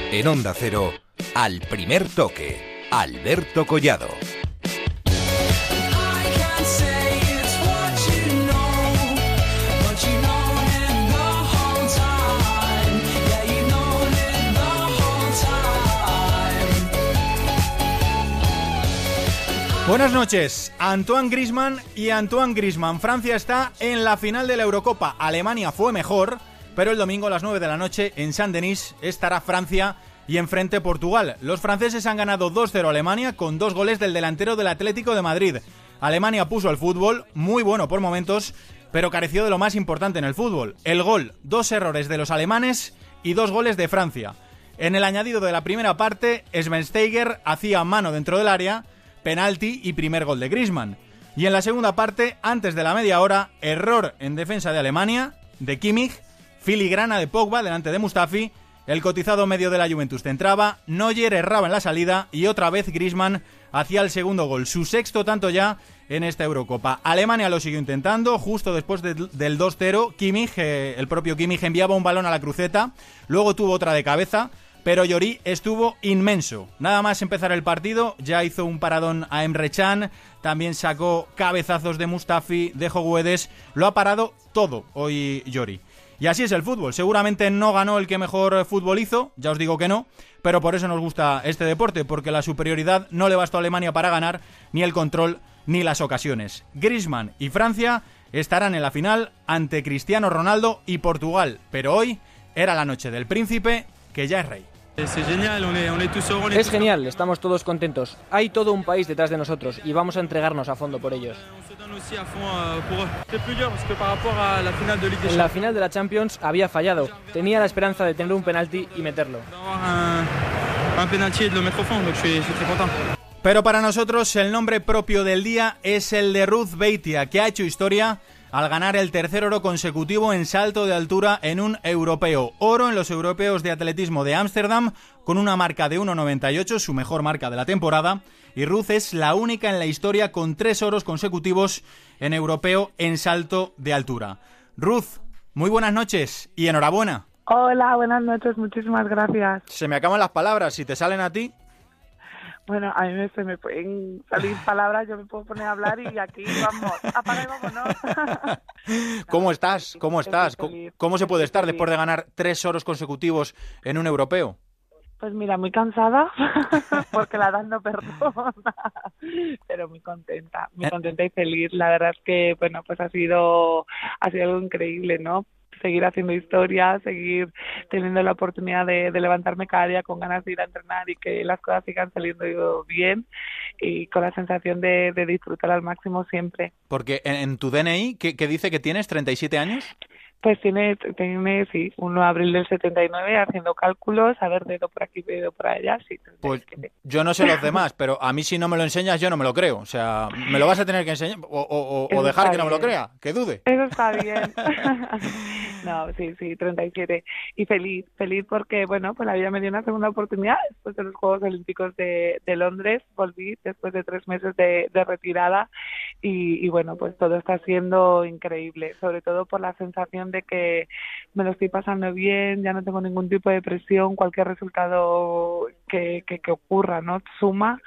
En Onda Cero, Al Primer Toque, Alberto Collado. Buenas noches. Antoine Griezmann y Antoine Griezmann. Francia está en la final de la Eurocopa. Alemania fue mejor, pero el domingo a las 9 de la noche en Saint-Denis estará Francia y enfrente Portugal. Los franceses han ganado 2-0 a Alemania con 2 goles del delantero del Atlético de Madrid. Alemania puso el fútbol, muy bueno por momentos, pero careció de lo más importante en el fútbol. El gol, 2 errores de los alemanes y 2 goles de Francia. En el añadido de la primera parte, Schweinsteiger hacía mano dentro del área, penalti y primer gol de Griezmann. Y en la segunda parte, antes de la media hora, error en defensa de Alemania, de Kimmich, filigrana de Pogba delante de Mustafi, el cotizado medio de la Juventus centraba, Neuer erraba en la salida y otra vez Griezmann hacía el segundo gol, su sexto tanto ya en esta Eurocopa. Alemania lo siguió intentando, justo después del 2-0, Kimmich, el propio Kimmich enviaba un balón a la cruceta, luego tuvo otra de cabeza, pero Lloris estuvo inmenso. Nada más empezar el partido, ya hizo un paradón a Emre Can, también sacó cabezazos de Mustafi, de Guedes, lo ha parado todo hoy Lloris. Y así es el fútbol, seguramente no ganó el que mejor fútbol hizo, ya os digo que no, pero por eso nos gusta este deporte, porque la superioridad no le bastó a Alemania para ganar, ni el control, ni las ocasiones. Griezmann y Francia estarán en la final ante Cristiano Ronaldo y Portugal, pero hoy era la noche del príncipe, que ya es rey. Es genial, estamos todos contentos. Hay todo un país detrás de nosotros y vamos a entregarnos a fondo por ellos. En la final de la Champions había fallado. Tenía la esperanza de tener un penalti y meterlo. Pero para nosotros el nombre propio del día es el de Ruth Beitia, que ha hecho historia al ganar el tercer oro consecutivo en salto de altura en un europeo. Oro en los europeos de atletismo de Ámsterdam con una marca de 1,98, su mejor marca de la temporada. Y Ruth es la única en la historia con 3 oros consecutivos en europeo en salto de altura. Ruth, muy buenas noches y enhorabuena. Hola, buenas noches, muchísimas gracias. Se me acaban las palabras, si te salen a ti. Bueno, a mí se me pueden salir palabras, yo me puedo poner a hablar y aquí vamos, apaga y vámonos. ¿Cómo estás? ¿Cómo estás? ¿Cómo se puede estar después de ganar 3 oros consecutivos en un europeo? Pues mira, muy cansada, porque la edad no perdona, pero muy contenta y feliz. La verdad es que, bueno, pues ha sido algo increíble, ¿no? Seguir haciendo historia, seguir teniendo la oportunidad de levantarme cada día con ganas de ir a entrenar y que las cosas sigan saliendo bien y con la sensación de disfrutar al máximo siempre. Porque en tu DNI, ¿qué dice que tienes? ¿37 años? Pues tiene sí, 1 de abril del 79, haciendo cálculos, a ver, dedo por aquí, dedo por allá, sí. Pues yo no sé los demás, pero a mí si no me lo enseñas yo no me lo creo. O sea, me lo vas a tener que enseñar o dejar que no me lo crea, que dude. Eso está bien. No, sí, 37. Y feliz porque, bueno, pues la vida me dio una segunda oportunidad después de los Juegos Olímpicos de Londres. Volví después de 3 meses de retirada y, bueno, pues todo está siendo increíble, sobre todo por la sensación de que me lo estoy pasando bien, ya no tengo ningún tipo de presión, cualquier resultado que ocurra, ¿no? Suma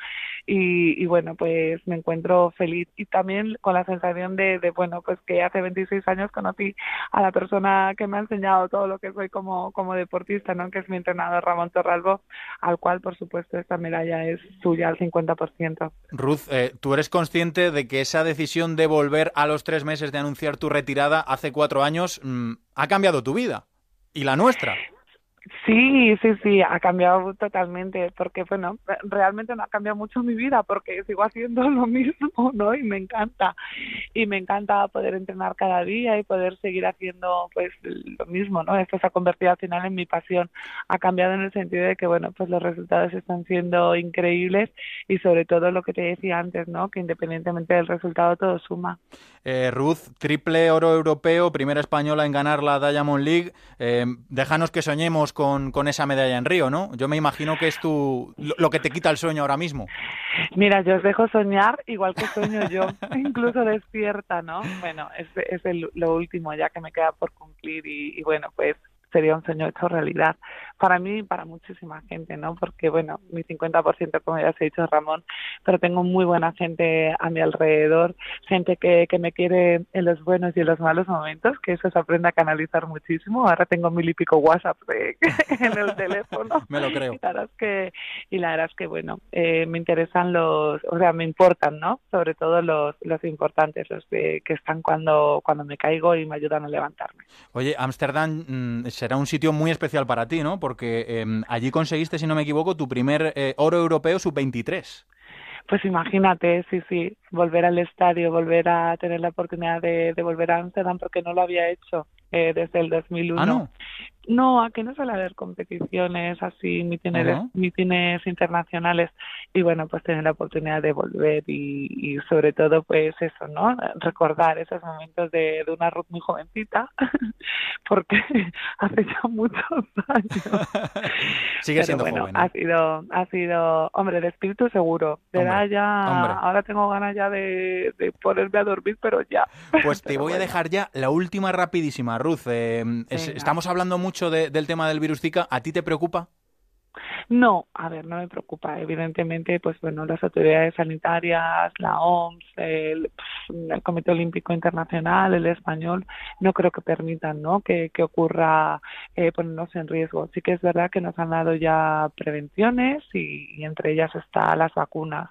y bueno, pues me encuentro feliz y también con la sensación de bueno, pues que hace 26 años conocí a la persona que me ha enseñado todo lo que soy como deportista, ¿no? Que es mi entrenador Ramón Torralbo, al cual por supuesto esta medalla es suya al 50%. Ruth, ¿tú eres consciente de que esa decisión de volver a los 3 meses de anunciar tu retirada hace 4 años ha cambiado tu vida y la nuestra? Sí, ha cambiado totalmente, porque bueno, realmente no ha cambiado mucho mi vida, porque sigo haciendo lo mismo, ¿no? Y me encanta poder entrenar cada día y poder seguir haciendo pues lo mismo, ¿no? Esto se ha convertido al final en mi pasión. Ha cambiado en el sentido de que, bueno, pues los resultados están siendo increíbles y sobre todo lo que te decía antes, ¿no? Que independientemente del resultado todo suma. Ruth, triple oro europeo, primera española en ganar la Diamond League. Déjanos que soñemos con esa medalla en Río, ¿no? Yo me imagino que es lo que te quita el sueño ahora mismo. Mira, yo os dejo soñar igual que sueño yo, incluso despierta, ¿no? Bueno, es lo último ya que me queda por cumplir y bueno, pues sería un sueño hecho realidad. Para mí y para muchísima gente, ¿no? Porque, bueno, mi 50%, como ya os he dicho, Ramón, pero tengo muy buena gente a mi alrededor, gente que me quiere en los buenos y en los malos momentos, que eso se aprende a canalizar muchísimo. Ahora tengo 1000 y pico WhatsApp en el teléfono. Me lo creo. Y la verdad es que bueno, me interesan me importan, ¿no? Sobre todo los importantes, los que están cuando me caigo y me ayudan a levantarme. Oye, Ámsterdam será un sitio muy especial para ti, ¿no? Porque allí conseguiste, si no me equivoco, tu primer oro europeo sub-23. Pues imagínate, sí, volver al estadio, volver a tener la oportunidad de volver a Ámsterdam, porque no lo había hecho desde el 2001. ¿Ah, no? No, aquí no suele haber competiciones así, mítines internacionales, y bueno, pues tener la oportunidad de volver y sobre todo pues eso, ¿no? Recordar esos momentos de una Ruth muy jovencita, porque hace ya muchos años. Sigue siendo joven, ¿eh? Ha sido, hombre, de espíritu seguro, de edad ya, ahora tengo ganas ya de ponerme a dormir, pero ya. Pues te voy a dejar ya la última rapidísima, Ruth. Estamos hablando mucho del tema del virus Zika. ¿A ti te preocupa? No, a ver, no me preocupa. Evidentemente, pues bueno, las autoridades sanitarias, la OMS, el Comité Olímpico Internacional, el español, no creo que permitan, ¿no? que ocurra ponernos en riesgo. Sí que es verdad que nos han dado ya prevenciones y entre ellas están las vacunas.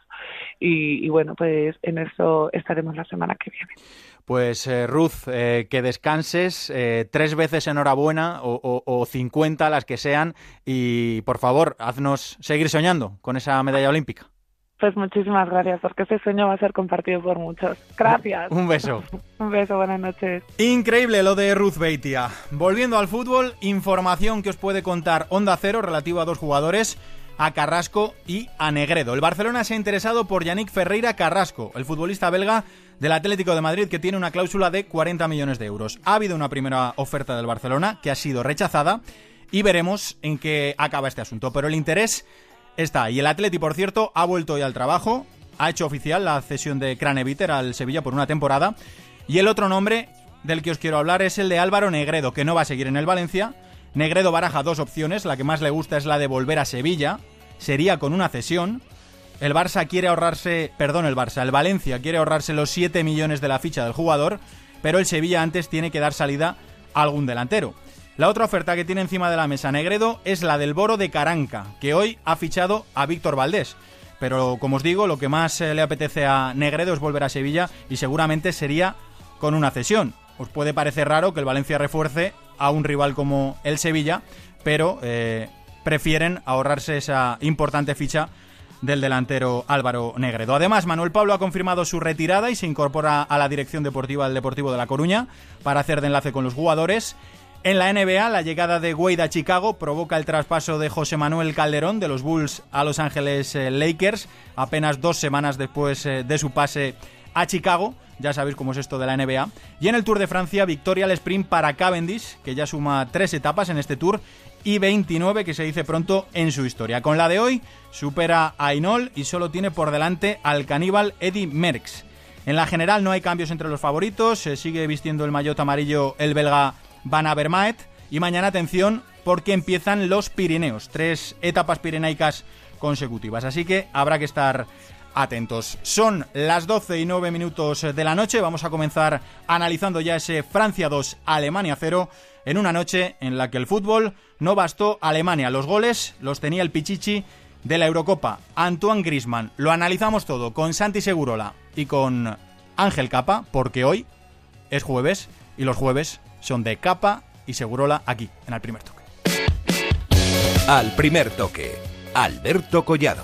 Y bueno, pues en eso estaremos la semana que viene. Pues Ruth, que descanses, 3 veces enhorabuena o 50 las que sean, y por favor, haznos seguir soñando con esa medalla olímpica. Pues muchísimas gracias, porque ese sueño va a ser compartido por muchos. Gracias. Un beso. Un beso, buenas noches. Increíble lo de Ruth Beitia. Volviendo al fútbol, información que os puede contar Onda Cero relativa a 2 jugadores, a Carrasco y a Negredo. El Barcelona se ha interesado por Yannick Ferreira Carrasco, el futbolista belga del Atlético de Madrid, que tiene una cláusula de 40 millones de euros. Ha habido una primera oferta del Barcelona que ha sido rechazada y veremos en qué acaba este asunto. Pero el interés está. Y el Atleti, por cierto, ha vuelto hoy al trabajo, ha hecho oficial la cesión de Craneviter al Sevilla por una temporada. Y el otro nombre del que os quiero hablar es el de Álvaro Negredo, que no va a seguir en el Valencia. Negredo baraja 2 opciones, la que más le gusta es la de volver a Sevilla, sería con una cesión. El Valencia quiere ahorrarse los 7 millones de la ficha del jugador, pero el Sevilla antes tiene que dar salida a algún delantero. La otra oferta que tiene encima de la mesa Negredo es la del Boro de Caranca, que hoy ha fichado a Víctor Valdés. Pero, como os digo, lo que más le apetece a Negredo es volver a Sevilla y seguramente sería con una cesión. Os puede parecer raro que el Valencia refuerce a un rival como el Sevilla, pero prefieren ahorrarse esa importante ficha del delantero Álvaro Negredo. Además, Manuel Pablo ha confirmado su retirada y se incorpora a la dirección deportiva del Deportivo de La Coruña para hacer de enlace con los jugadores. En la NBA, la llegada de Wade a Chicago provoca el traspaso de José Manuel Calderón de los Bulls a Los Ángeles Lakers, apenas 2 semanas después de su pase a Chicago. Ya sabéis cómo es esto de la NBA. Y en el Tour de Francia, victoria al sprint para Cavendish, que ya suma 3 etapas en este Tour y 29, que se dice pronto en su historia. Con la de hoy, supera a Hinault y solo tiene por delante al caníbal Eddy Merckx. En la general no hay cambios entre los favoritos, se sigue vistiendo el maillot amarillo el belga Van Avermaet. Y mañana, atención, porque empiezan los Pirineos, 3 etapas pirenaicas consecutivas, así que habrá que estar atentos. Son las 12:09 de la noche. Vamos a comenzar analizando ya ese Francia 2, Alemania 0, en una noche en la que el fútbol no bastó a Alemania. Los goles los tenía el Pichichi de la Eurocopa, Antoine Griezmann. Lo analizamos todo con Santi Segurola y con Ángel Capa, porque hoy es jueves y los jueves son de Capa y Segurola aquí en Al Primer Toque. Al Primer Toque, Alberto Collado.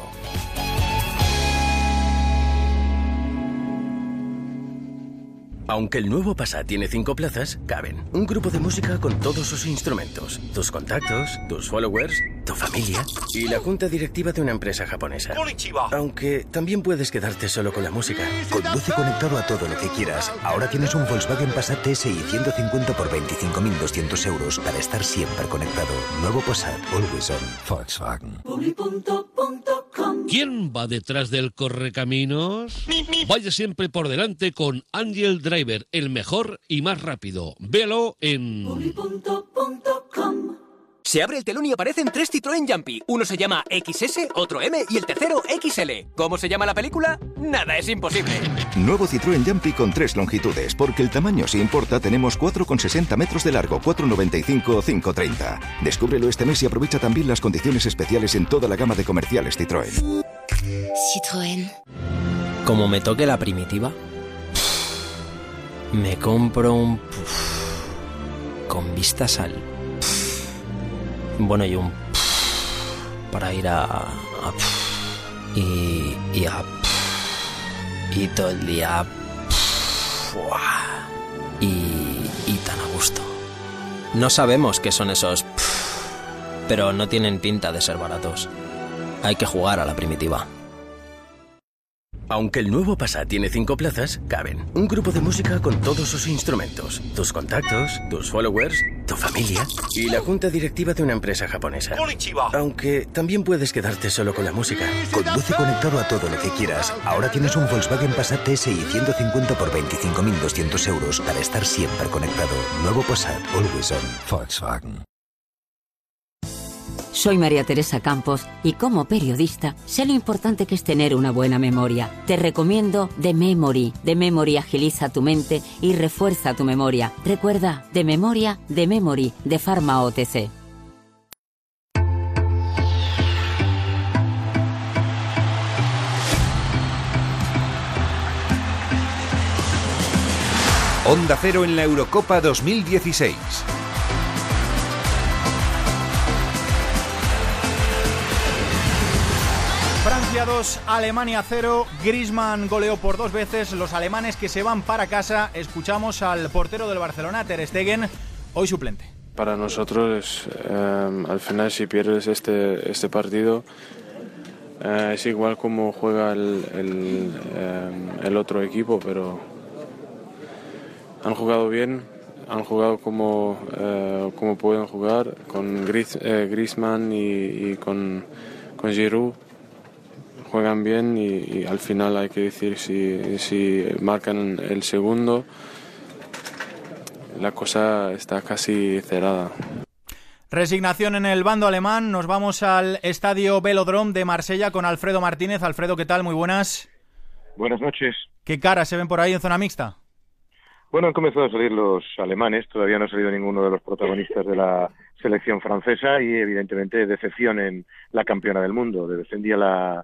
Aunque el nuevo Passat tiene 5 plazas, caben un grupo de música con todos sus instrumentos, tus contactos, tus followers, tu familia y la junta directiva de una empresa japonesa. Aunque también puedes quedarte solo con la música. Conduce conectado a todo lo que quieras. Ahora tienes un Volkswagen Passat TSI 150 por 25.200 euros para estar siempre conectado. Nuevo Passat, always on. Volkswagen. ¿Quién va detrás del correcaminos? Vaya siempre por delante con Angel Driver, el mejor y más rápido. Véalo en... Se abre el telón y aparecen 3 Citroën Jumpy. Uno se llama XS, otro M y el tercero XL. ¿Cómo se llama la película? Nada es imposible. Nuevo Citroën Jumpy con 3 longitudes. Porque el tamaño sí importa, tenemos 4,60 metros de largo, 4,95 o 5,30. Descúbrelo este mes y aprovecha también las condiciones especiales en toda la gama de comerciales Citroën. Citroën. Como me toque la primitiva, me compro un con vistas al... Bueno, y un... para ir y todo el día... y tan a gusto. No sabemos qué son esos... pero no tienen pinta de ser baratos. Hay que jugar a la primitiva. Aunque el nuevo Passat tiene 5 plazas, caben un grupo de música con todos sus instrumentos, tus contactos, tus followers, tu familia y la junta directiva de una empresa japonesa. Aunque también puedes quedarte solo con la música. Conduce conectado a todo lo que quieras. Ahora tienes un Volkswagen Passat TSI 150 por 25.200 euros para estar siempre conectado. Nuevo Passat, always on. Volkswagen. Soy María Teresa Campos y como periodista sé lo importante que es tener una buena memoria. Te recomiendo The Memory. The Memory agiliza tu mente y refuerza tu memoria. Recuerda, The Memory, de Pharma OTC. Onda Cero en la Eurocopa 2016. Francia 2, Alemania 0, Griezmann goleó por 2 veces, los alemanes que se van para casa. Escuchamos al portero del Barcelona, Ter Stegen, hoy suplente. Para nosotros, al final, si pierdes este partido, es igual como juega el otro equipo, pero han jugado bien, han jugado como pueden jugar, con Griezmann y con Giroud. Juegan bien y al final hay que decir si marcan el segundo, la cosa está casi cerrada. Resignación en el bando alemán. Nos vamos al estadio Velodrome de Marsella con Alfredo Martínez. Alfredo, ¿qué tal? Muy buenas. Buenas noches. ¿Qué caras se ven por ahí en zona mixta? Bueno, han comenzado a salir los alemanes, todavía no ha salido ninguno de los protagonistas de la selección francesa y evidentemente decepción en la campeona del mundo. Defendía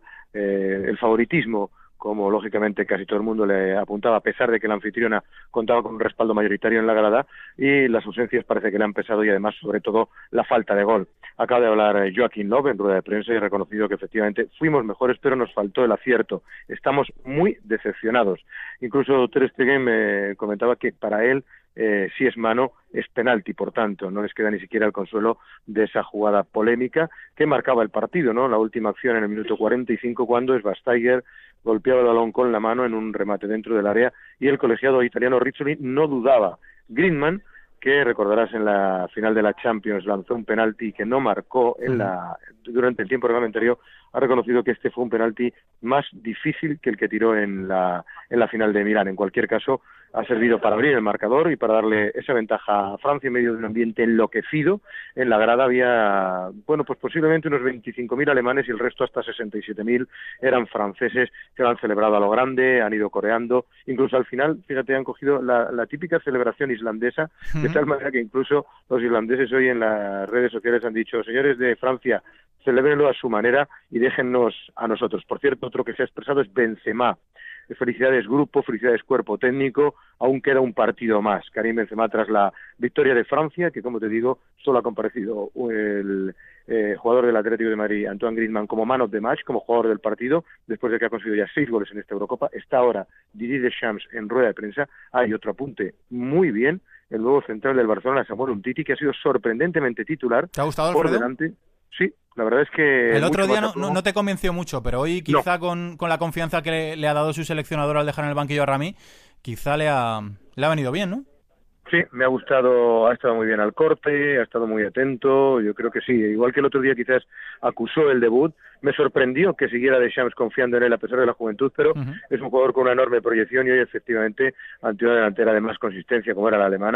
el favoritismo, como lógicamente casi todo el mundo le apuntaba, a pesar de que la anfitriona contaba con un respaldo mayoritario en la grada, y las ausencias parece que le han pesado y además sobre todo la falta de gol. Acaba de hablar Joachim Löw en rueda de prensa y ha reconocido que efectivamente fuimos mejores pero nos faltó el acierto. Estamos muy decepcionados. Incluso Ter Stegen me comentaba que para él si es mano, es penalti, por tanto, no les queda ni siquiera el consuelo de esa jugada polémica que marcaba el partido, ¿no? La última acción en el minuto 45 cuando Schweinsteiger golpeaba el balón con la mano en un remate dentro del área y el colegiado italiano Rizzoli no dudaba. Griezmann, que recordarás en la final de la Champions lanzó un penalti que no marcó durante el tiempo reglamentario, ha reconocido que este fue un penalti más difícil que el que tiró en la final de Milán. En cualquier caso, ha servido para abrir el marcador y para darle esa ventaja a Francia en medio de un ambiente enloquecido. En la grada había, bueno, pues posiblemente unos 25.000 alemanes y el resto hasta 67.000 eran franceses que lo han celebrado a lo grande, han ido coreando. Incluso al final, fíjate, han cogido la típica celebración islandesa, de tal manera que incluso los islandeses hoy en las redes sociales han dicho: señores de Francia, celébrenlo a su manera y déjennos a nosotros. Por cierto, otro que se ha expresado es Benzema. Felicidades grupo, felicidades cuerpo técnico, aún queda un partido más. Karim Benzema, tras la victoria de Francia, que como te digo, solo ha comparecido el jugador del Atlético de Madrid, Antoine Griezmann, como man of the match, como jugador del partido, después de que ha conseguido ya 6 goles en esta Eurocopa. Está ahora Didier Deschamps en rueda de prensa. Hay otro apunte muy bien, el nuevo central del Barcelona, Samuel Umtiti, que ha sido sorprendentemente titular. ¿Te ha gustado, por Alfredo? Delante. Sí, la verdad es que... El otro día no te convenció mucho, pero hoy quizá con la confianza que le ha dado su seleccionador al dejar en el banquillo a Rami, quizá le ha venido bien, ¿no? Sí, me ha gustado, ha estado muy bien al corte, ha estado muy atento, yo creo que sí. Igual que el otro día quizás acusó el debut, me sorprendió que siguiera Deschamps confiando en él a pesar de la juventud, pero es un jugador con una enorme proyección y hoy efectivamente ante una delantera de más consistencia como era la alemana,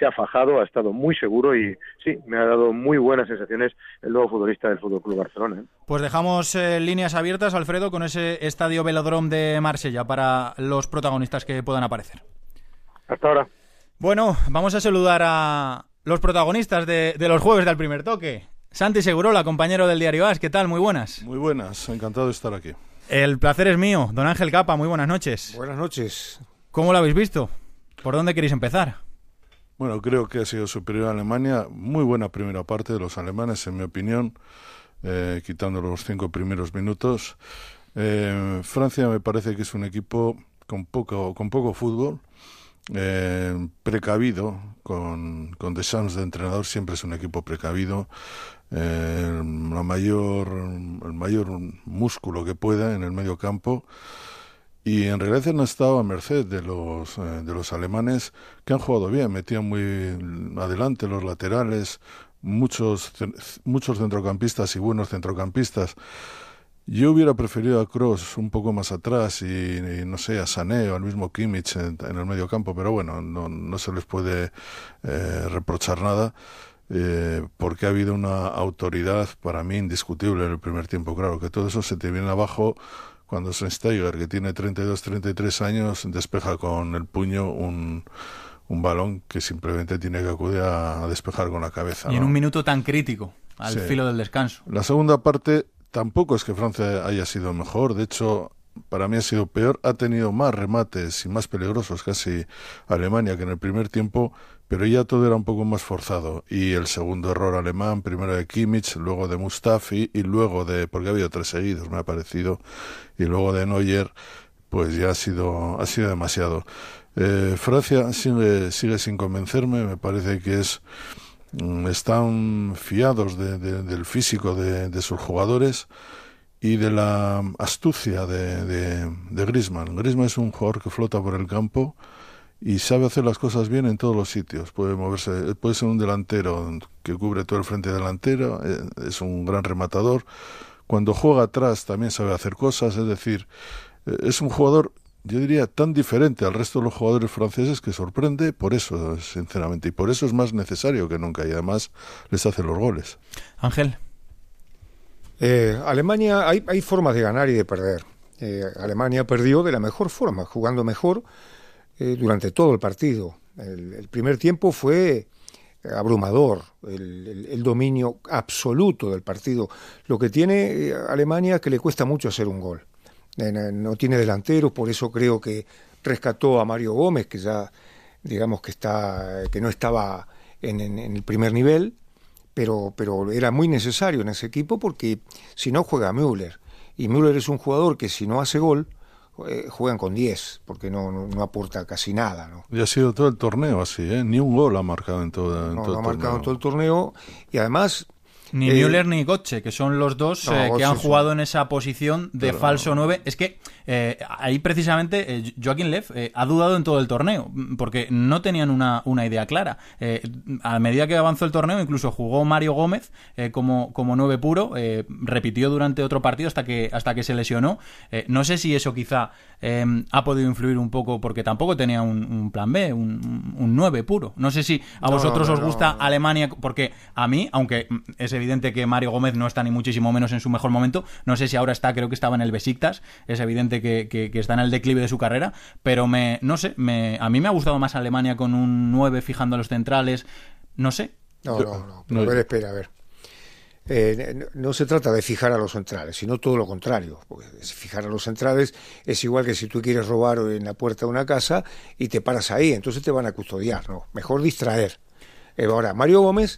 se ha fajado, ha estado muy seguro y sí, me ha dado muy buenas sensaciones el nuevo futbolista del FC Barcelona. Pues dejamos líneas abiertas, Alfredo, con ese estadio Velodrome de Marsella para los protagonistas que puedan aparecer. Hasta ahora. Bueno, vamos a saludar a los protagonistas de los jueves del primer toque. Santi Segurola, compañero del diario AS, ¿qué tal? Muy buenas. Muy buenas, encantado de estar aquí. El placer es mío. Don Ángel Capa, muy buenas noches. Buenas noches. ¿Cómo lo habéis visto? ¿Por dónde queréis empezar? Bueno, creo que ha sido superior a Alemania. Muy buena primera parte de los alemanes, en mi opinión, quitando los 5 primeros minutos. Francia me parece que es un equipo con poco fútbol. Precavido, con Deschamps de entrenador, siempre es un equipo precavido, el mayor músculo que pueda en el medio campo, y en realidad no estaba a merced de los alemanes, que han jugado bien, metían muy adelante los laterales, muchos centrocampistas y buenos centrocampistas. Yo hubiera preferido a Kroos un poco más atrás y no sé, a Sané o al mismo Kimmich en el medio campo, pero bueno, no se les puede reprochar nada, porque ha habido una autoridad para mí indiscutible en el primer tiempo. Claro que todo eso se te viene abajo cuando Schweinsteiger, que tiene 32-33 años, despeja con el puño un balón que simplemente tiene que acudir a despejar con la cabeza. Y ¿no? en un minuto tan crítico, al filo del descanso. La segunda parte tampoco es que Francia haya sido mejor, de hecho, para mí ha sido peor. Ha tenido más remates y más peligrosos casi Alemania que en el primer tiempo, pero ya todo era un poco más forzado. Y el segundo error alemán, primero de Kimmich, luego de Mustafi y luego porque ha habido 3 seguidos, me ha parecido, y luego de Neuer, pues ya ha sido demasiado. Francia sigue sin convencerme, me parece que están fiados del físico de sus jugadores y de la astucia de Griezmann. Griezmann es un jugador que flota por el campo y sabe hacer las cosas bien en todos los sitios. Puede moverse, puede ser un delantero que cubre todo el frente delantero, es un gran rematador. Cuando juega atrás también sabe hacer cosas, es decir, es un jugador, yo diría, tan diferente al resto de los jugadores franceses que sorprende por eso, sinceramente, y por eso es más necesario que nunca, y además les hace los goles. Ángel. Alemania, hay formas de ganar y de perder. Alemania perdió de la mejor forma, jugando mejor durante todo el partido. El primer tiempo fue abrumador, el dominio absoluto del partido. Lo que tiene Alemania es que le cuesta mucho hacer un gol. No tiene delanteros, por eso creo que rescató a Mario Gómez, que ya digamos que no estaba en el primer nivel, pero era muy necesario en ese equipo, porque si no juega Müller, y Müller es un jugador que si no hace gol juegan con 10, porque no aporta casi nada, ¿no? Y ha sido todo el torneo así, ni un gol ha marcado en todo el torneo. No ha marcado en todo el torneo, y además ni Müller ni Götze, que son los dos que han jugado en esa posición de falso 9. Es que ahí precisamente Joachim Löw ha dudado en todo el torneo, porque no tenían una idea clara. A medida que avanzó el torneo, incluso jugó Mario Gómez como 9 puro, repitió durante otro partido hasta que se lesionó. No sé si eso quizá ha podido influir un poco, porque tampoco tenía un plan B, un 9 puro. No sé si a vosotros os gusta Alemania, porque a mí, aunque es evidente que Mario Gómez no está ni muchísimo menos en su mejor momento, no sé si ahora creo que estaba en el Besiktas, es evidente que está en el declive de su carrera, pero a mí me ha gustado más Alemania con un 9 fijando a los centrales, no sé. No, a ver, espera, a ver. No se trata de fijar a los centrales, sino todo lo contrario. Porque fijar a los centrales es igual que si tú quieres robar en la puerta de una casa y te paras ahí, entonces te van a custodiar, ¿no? Mejor distraer. Ahora, Mario Gómez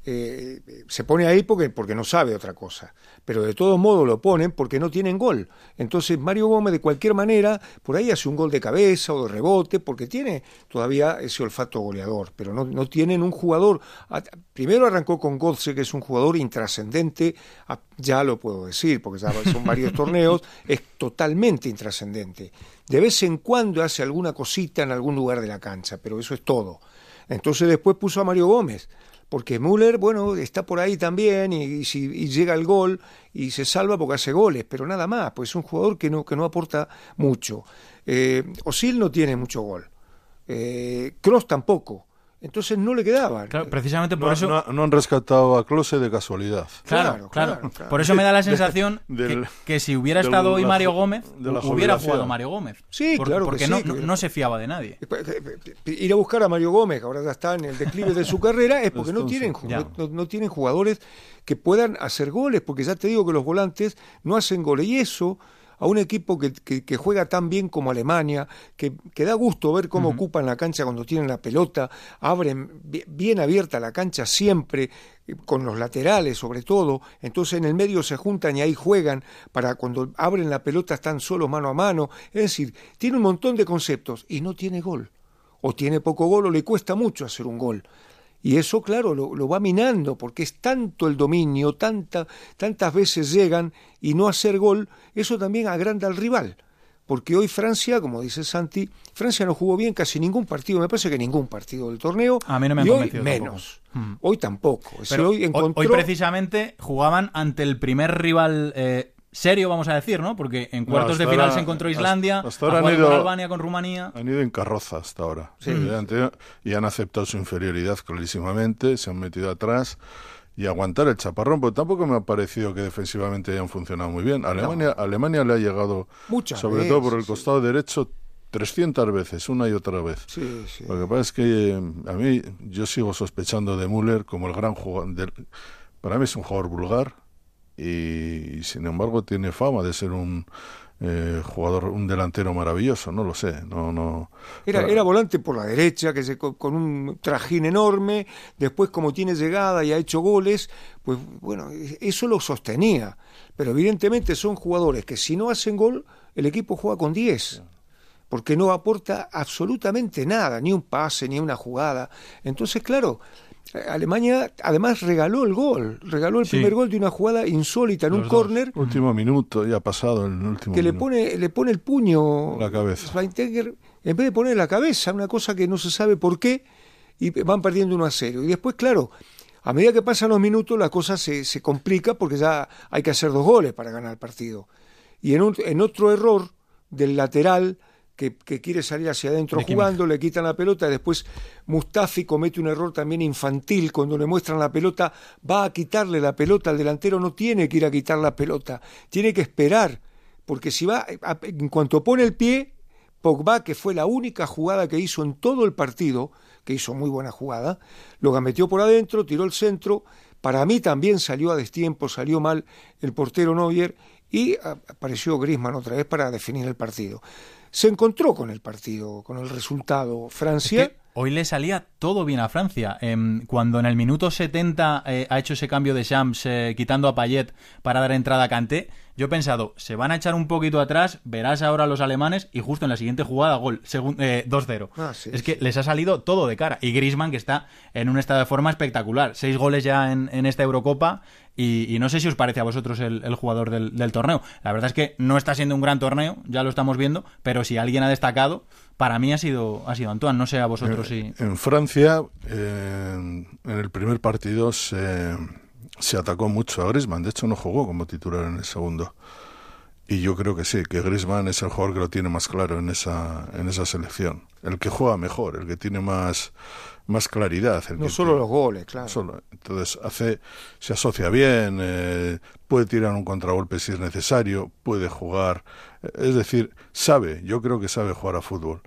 se pone ahí porque no sabe otra cosa, pero de todos modos lo ponen porque no tienen gol. Entonces Mario Gómez de cualquier manera por ahí hace un gol de cabeza o de rebote, porque tiene todavía ese olfato goleador, pero no tienen un jugador. Primero arrancó con Götze, que es un jugador intrascendente, ya lo puedo decir porque ya son varios torneos, es totalmente intrascendente. De vez en cuando hace alguna cosita en algún lugar de la cancha, pero eso es todo. Entonces después puso a Mario Gómez, porque Müller, bueno, está por ahí también y llega el gol y se salva porque hace goles, pero nada más, pues es un jugador que no aporta mucho. Özil no tiene mucho gol, Kroos tampoco, Entonces no le quedaban. Claro, precisamente por eso... No han rescatado a Klose de casualidad. Claro. Por eso me da la sensación que si hubiera estado hoy Mario Gómez, hubiera jugado Mario Gómez. Sí, porque no se fiaba de nadie. Ir a buscar a Mario Gómez, que ahora ya está en el declive de su carrera, es porque no tienen jugadores que puedan hacer goles, porque ya te digo que los volantes no hacen goles, y eso... a un equipo que juega tan bien como Alemania, que da gusto ver cómo ocupan la cancha cuando tienen la pelota, abren bien abierta la cancha siempre, con los laterales sobre todo, entonces en el medio se juntan y ahí juegan, para cuando abren la pelota están solos mano a mano, es decir, tiene un montón de conceptos y no tiene gol, o tiene poco gol o le cuesta mucho hacer un gol. Y eso, claro, lo va minando, porque es tanto el dominio, tantas veces llegan y no hacer gol, eso también agranda al rival. Porque hoy Francia, como dice Santi, Francia no jugó bien casi ningún partido, me parece que ningún partido del torneo, a mí no me han y hoy convencido menos. Hoy tampoco. Pero hoy precisamente jugaban ante el primer rival... serio, vamos a decir, ¿no? Porque en cuartos de final se encontró Islandia, hasta ahora han ido, con Albania, con Rumanía. Han ido en carroza hasta ahora. Sí. Y han aceptado su inferioridad clarísimamente, se han metido atrás y aguantar el chaparrón, pero tampoco me ha parecido que defensivamente hayan funcionado muy bien. Alemania le ha llegado, sobre todo por el costado derecho, 300 veces, una y otra vez. Sí. Lo que pasa es que a mí, yo sigo sospechando de Müller como el gran jugador. Para mí es un jugador vulgar, y sin embargo tiene fama de ser un jugador, un delantero maravilloso, no lo sé, era volante por la derecha, con un trajín enorme, después como tiene llegada y ha hecho goles, pues bueno, eso lo sostenía, pero evidentemente son jugadores que si no hacen gol, el equipo juega con 10, porque no aporta absolutamente nada, ni un pase, ni una jugada. Entonces, claro, Alemania además regaló el primer gol de una jugada insólita en un córner. Último minuto, ya ha pasado el último que minuto. le pone el puño la cabeza. Schweinsteiger, en vez de poner la cabeza, una cosa que no se sabe por qué, y van perdiendo 1-0. Y después, claro, a medida que pasan los minutos, la cosa se complica, porque ya hay que hacer 2 goles para ganar el partido. Y en otro error del lateral, que quiere salir hacia adentro jugando, le quitan la pelota, y después Mustafi comete un error también infantil, cuando le muestran la pelota, va a quitarle la pelota, el delantero no tiene que ir a quitar la pelota, tiene que esperar, porque si va, en cuanto pone el pie, Pogba, que fue la única jugada que hizo en todo el partido, que hizo muy buena jugada, lo gambeteó por adentro, tiró el centro, para mí también salió a destiempo, salió mal el portero Neuer, y apareció Griezmann otra vez para definir el partido. Se encontró con el partido, con el resultado. Francia... Es que hoy le salía todo bien a Francia. Cuando en el minuto 70 ha hecho ese cambio de Shams, quitando a Payet para dar entrada a Kanté, yo he pensado, se van a echar un poquito atrás, verás ahora a los alemanes, y justo en la siguiente jugada, gol, 2-0. Es que les ha salido todo de cara. Y Griezmann, que está en un estado de forma espectacular. 6 goles ya en esta Eurocopa, y no sé si os parece a vosotros el jugador del torneo. La verdad es que no está siendo un gran torneo, ya lo estamos viendo, pero si alguien ha destacado, para mí ha sido Antoine. No sé a vosotros si... En Francia, en el primer partido se atacó mucho a Griezmann, de hecho no jugó como titular en el segundo, y yo creo que sí, que Griezmann es el jugador que lo tiene más claro en esa selección, el que juega mejor, el que tiene más claridad, no solo los goles, claro. Entonces se asocia bien, puede tirar un contragolpe si es necesario, puede jugar, es decir, yo creo que sabe jugar a fútbol.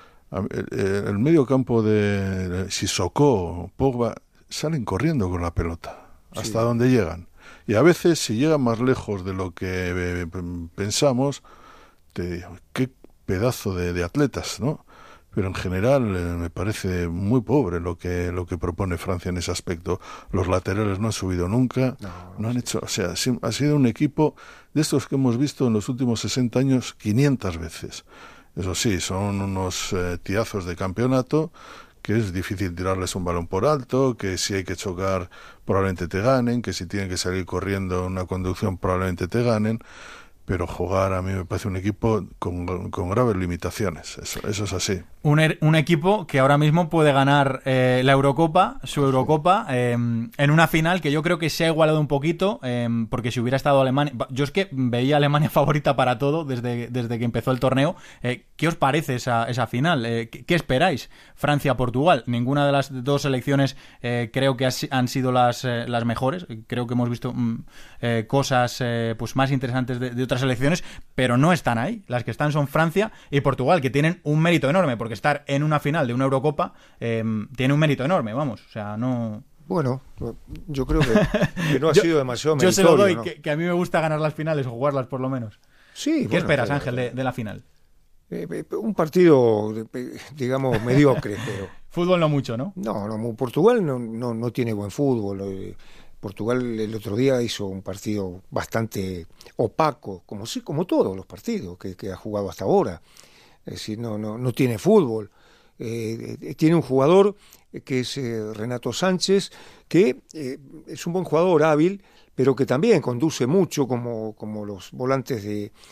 El medio campo de Sissoko, Pogba, salen corriendo con la pelota hasta donde llegan, y a veces si llegan más lejos de lo que pensamos, qué pedazo de atletas, ¿no? Pero en general me parece muy pobre lo que propone Francia en ese aspecto. Los laterales no han subido nunca, no han hecho, o sea, ha sido un equipo de estos que hemos visto en los últimos 60 años 500 veces. Eso sí, son unos tiazos de campeonato, que es difícil tirarles un balón por alto, que si hay que chocar probablemente te ganen, que si tienen que salir corriendo una conducción probablemente te ganen, pero jugar a mí me parece un equipo con graves limitaciones, eso es así. Un equipo que ahora mismo puede ganar la Eurocopa, su Eurocopa, en una final que yo creo que se ha igualado un poquito, porque si hubiera estado Alemania... Yo es que veía a Alemania favorita para todo desde que empezó el torneo. ¿Qué os parece esa final? ¿Qué esperáis? Francia-Portugal. Ninguna de las dos selecciones creo que han sido las mejores. Creo que hemos visto cosas pues más interesantes de otras selecciones, pero no están ahí. Las que están son Francia y Portugal, que tienen un mérito enorme, porque estar en una final de una Eurocopa tiene un mérito enorme, vamos, o sea, no... Bueno, yo creo que no ha sido demasiado meritorio. Yo se lo doy, ¿no? que a mí me gusta ganar las finales o jugarlas por lo menos. Sí, ¿Qué esperas, Ángel, de la final? Un partido, digamos, mediocre, pero... Fútbol no mucho, ¿no? No, Portugal no tiene buen fútbol. Portugal el otro día hizo un partido bastante opaco, como todos los partidos que ha jugado hasta ahora. Es decir, no tiene fútbol. Tiene un jugador que es Renato Sánchez, que es un buen jugador, hábil, pero que también conduce mucho como los volantes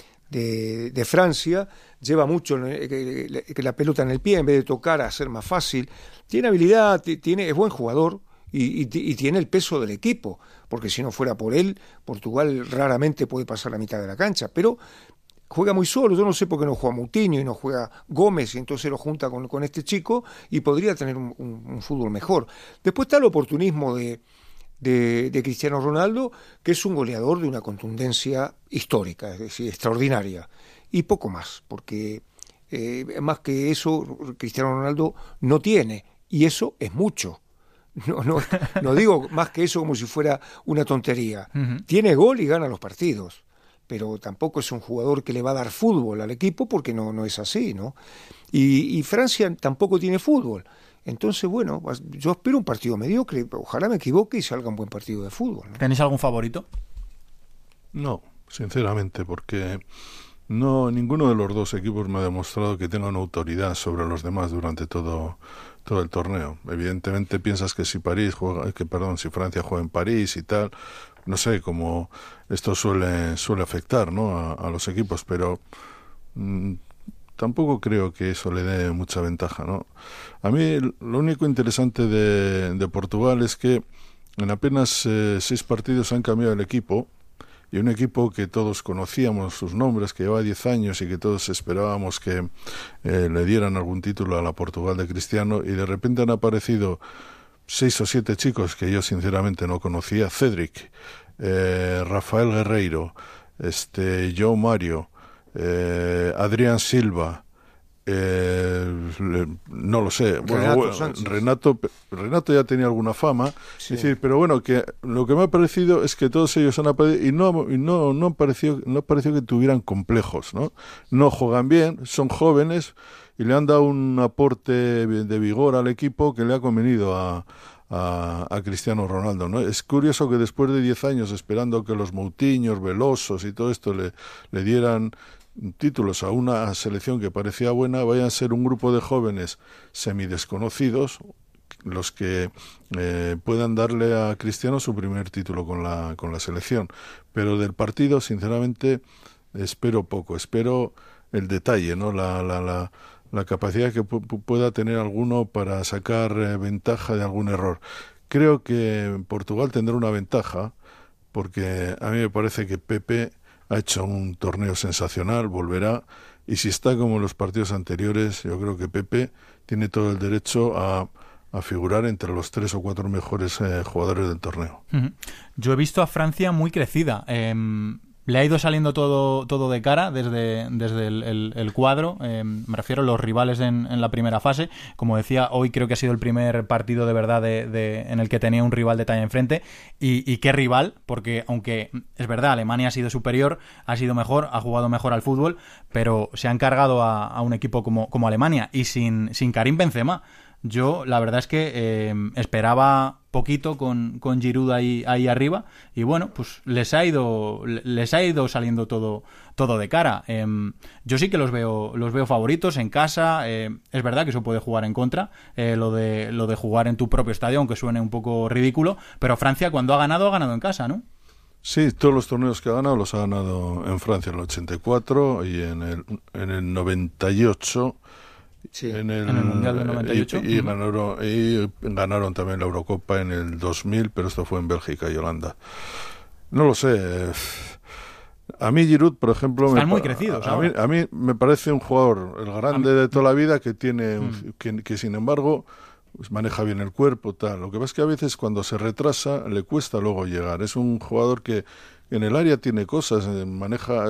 de Francia. Lleva mucho que la pelota en el pie en vez de tocar, a hacer más fácil. Tiene habilidad, es buen jugador. Y tiene el peso del equipo, porque si no fuera por él, Portugal raramente puede pasar la mitad de la cancha, pero juega muy solo. Yo no sé por qué no juega Moutinho y no juega Gómez, y entonces lo junta con este chico y podría tener un fútbol mejor. Después está el oportunismo de Cristiano Ronaldo, que es un goleador de una contundencia histórica, es decir, extraordinaria, y poco más, porque más que eso Cristiano Ronaldo no tiene, y eso es mucho. No digo más que eso como si fuera una tontería. Uh-huh. Tiene gol y gana los partidos, pero tampoco es un jugador que le va a dar fútbol al equipo, porque no es así, ¿no? Y Francia tampoco tiene fútbol. Entonces, bueno, yo espero un partido mediocre. Ojalá me equivoque y salga un buen partido de fútbol, ¿no? ¿Tenéis algún favorito? No, sinceramente, porque ninguno de los dos equipos me ha demostrado que tenga una autoridad sobre los demás durante todo el torneo. Evidentemente piensas que si Francia juega en París y tal, no sé, como esto suele afectar, ¿no? a los equipos, pero tampoco creo que eso le dé mucha ventaja, ¿no? A mí lo único interesante de Portugal es que en apenas 6 partidos han cambiado el equipo, y un equipo que todos conocíamos sus nombres, que lleva 10 años y que todos esperábamos que le dieran algún título a la Portugal de Cristiano, y de repente han aparecido 6 o 7 chicos que yo sinceramente no conocía: Cedric, Rafael Guerreiro, João Mario, Adrián Silva, no lo sé, Renato ya tenía alguna fama, sí. Es decir, pero bueno, que lo que me ha parecido es que todos ellos han aparecido y no pareció que tuvieran complejos, no juegan bien, son jóvenes y le han dado un aporte de vigor al equipo que le ha convenido a Cristiano Ronaldo, ¿no? Es curioso que después de 10 años esperando que los Moutinhos, Velosos y todo esto le dieran títulos a una selección que parecía buena, vayan a ser un grupo de jóvenes semidesconocidos los que puedan darle a Cristiano su primer título con la selección. Pero del partido, sinceramente, espero poco. Espero el detalle, ¿no? La capacidad que pueda tener alguno para sacar ventaja de algún error. Creo que Portugal tendrá una ventaja, porque a mí me parece que Pepe ha hecho un torneo sensacional, volverá, y si está como en los partidos anteriores, yo creo que Pepe tiene todo el derecho a figurar entre los 3 o 4 mejores jugadores del torneo. Uh-huh. Yo he visto a Francia muy crecida. Le ha ido saliendo todo de cara desde el cuadro, me refiero a los rivales en la primera fase. Como decía, hoy creo que ha sido el primer partido de verdad en el que tenía un rival de talla enfrente, y qué rival, porque aunque es verdad, Alemania ha sido superior, ha sido mejor, ha jugado mejor al fútbol, pero se han cargado a un equipo como Alemania, y sin Karim Benzema. Yo la verdad es que esperaba poquito con Giroud ahí arriba, y bueno, pues les ha ido saliendo todo de cara. Yo sí que los veo favoritos en casa. Es verdad que eso puede jugar en contra, lo de jugar en tu propio estadio, aunque suene un poco ridículo, pero Francia cuando ha ganado en casa, ¿no? Sí, todos los torneos que ha ganado los ha ganado en Francia en el 84 y en el 98. Sí, en el Mundial del 98. Y ganaron también la Eurocopa en el 2000, pero esto fue en Bélgica y Holanda. No lo sé. A mí Giroud, por ejemplo... Están muy crecidos a mí me parece un jugador, el grande de toda la vida, que tiene que sin embargo pues maneja bien el cuerpo, tal. Lo que pasa es que a veces cuando se retrasa le cuesta luego llegar. Es un jugador que en el área tiene cosas, maneja,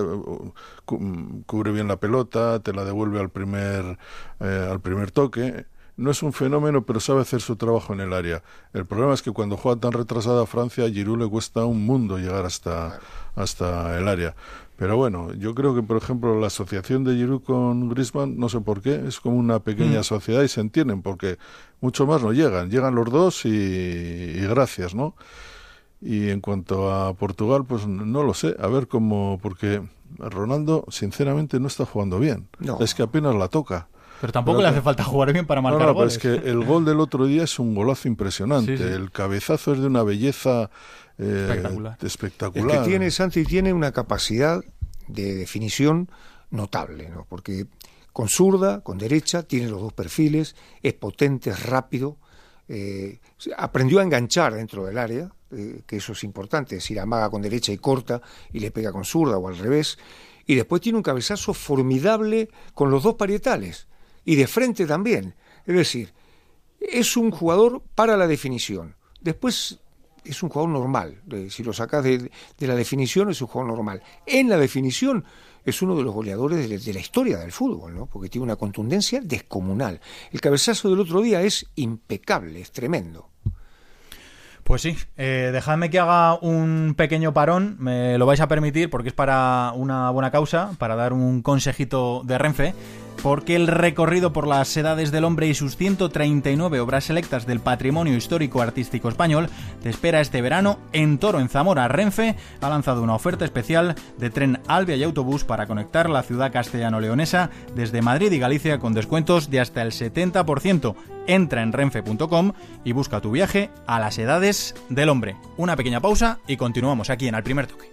cubre bien la pelota, te la devuelve al primer toque. No es un fenómeno, pero sabe hacer su trabajo en el área. El problema es que cuando juega tan retrasada a Francia, a Giroud le cuesta un mundo llegar hasta el área. Pero bueno, yo creo que, por ejemplo, la asociación de Giroud con Griezmann, no sé por qué, es como una pequeña sociedad y se entienden, porque mucho más no llegan. Llegan los dos y gracias, ¿no? Y en cuanto a Portugal, pues no lo sé, a ver cómo, porque Ronaldo, sinceramente, no está jugando bien. No. Es que apenas la toca. Pero tampoco le hace falta jugar bien para marcar goles. Pero es que el gol del otro día es un golazo impresionante. Sí. El cabezazo es de una belleza espectacular. El que tiene Santi tiene una capacidad de definición notable, ¿no? Porque con zurda, con derecha, tiene los dos perfiles, es potente, es rápido, aprendió a enganchar dentro del área, que eso es importante, es decir, amaga con derecha y corta y le pega con zurda o al revés, y después tiene un cabezazo formidable con los dos parietales. Y de frente también. Es decir, es un jugador para la definición. Después es un jugador normal. Si lo sacas de la definición, es un jugador normal. En la definición es uno de los goleadores de la historia del fútbol, ¿no? Porque tiene una contundencia descomunal. El cabezazo del otro día es impecable, es tremendo. Pues sí, dejadme que haga un pequeño parón, me lo vais a permitir porque es para una buena causa, para dar un consejito de Renfe, porque el recorrido por las edades del hombre y sus 139 obras selectas del patrimonio histórico artístico español te espera este verano en Toro, en Zamora. Renfe ha lanzado una oferta especial de tren Alvia y autobús para conectar la ciudad castellano-leonesa desde Madrid y Galicia con descuentos de hasta el 70%. Entra en renfe.com y busca tu viaje a las edades del hombre. Una pequeña pausa y continuamos aquí en Al Primer Toque.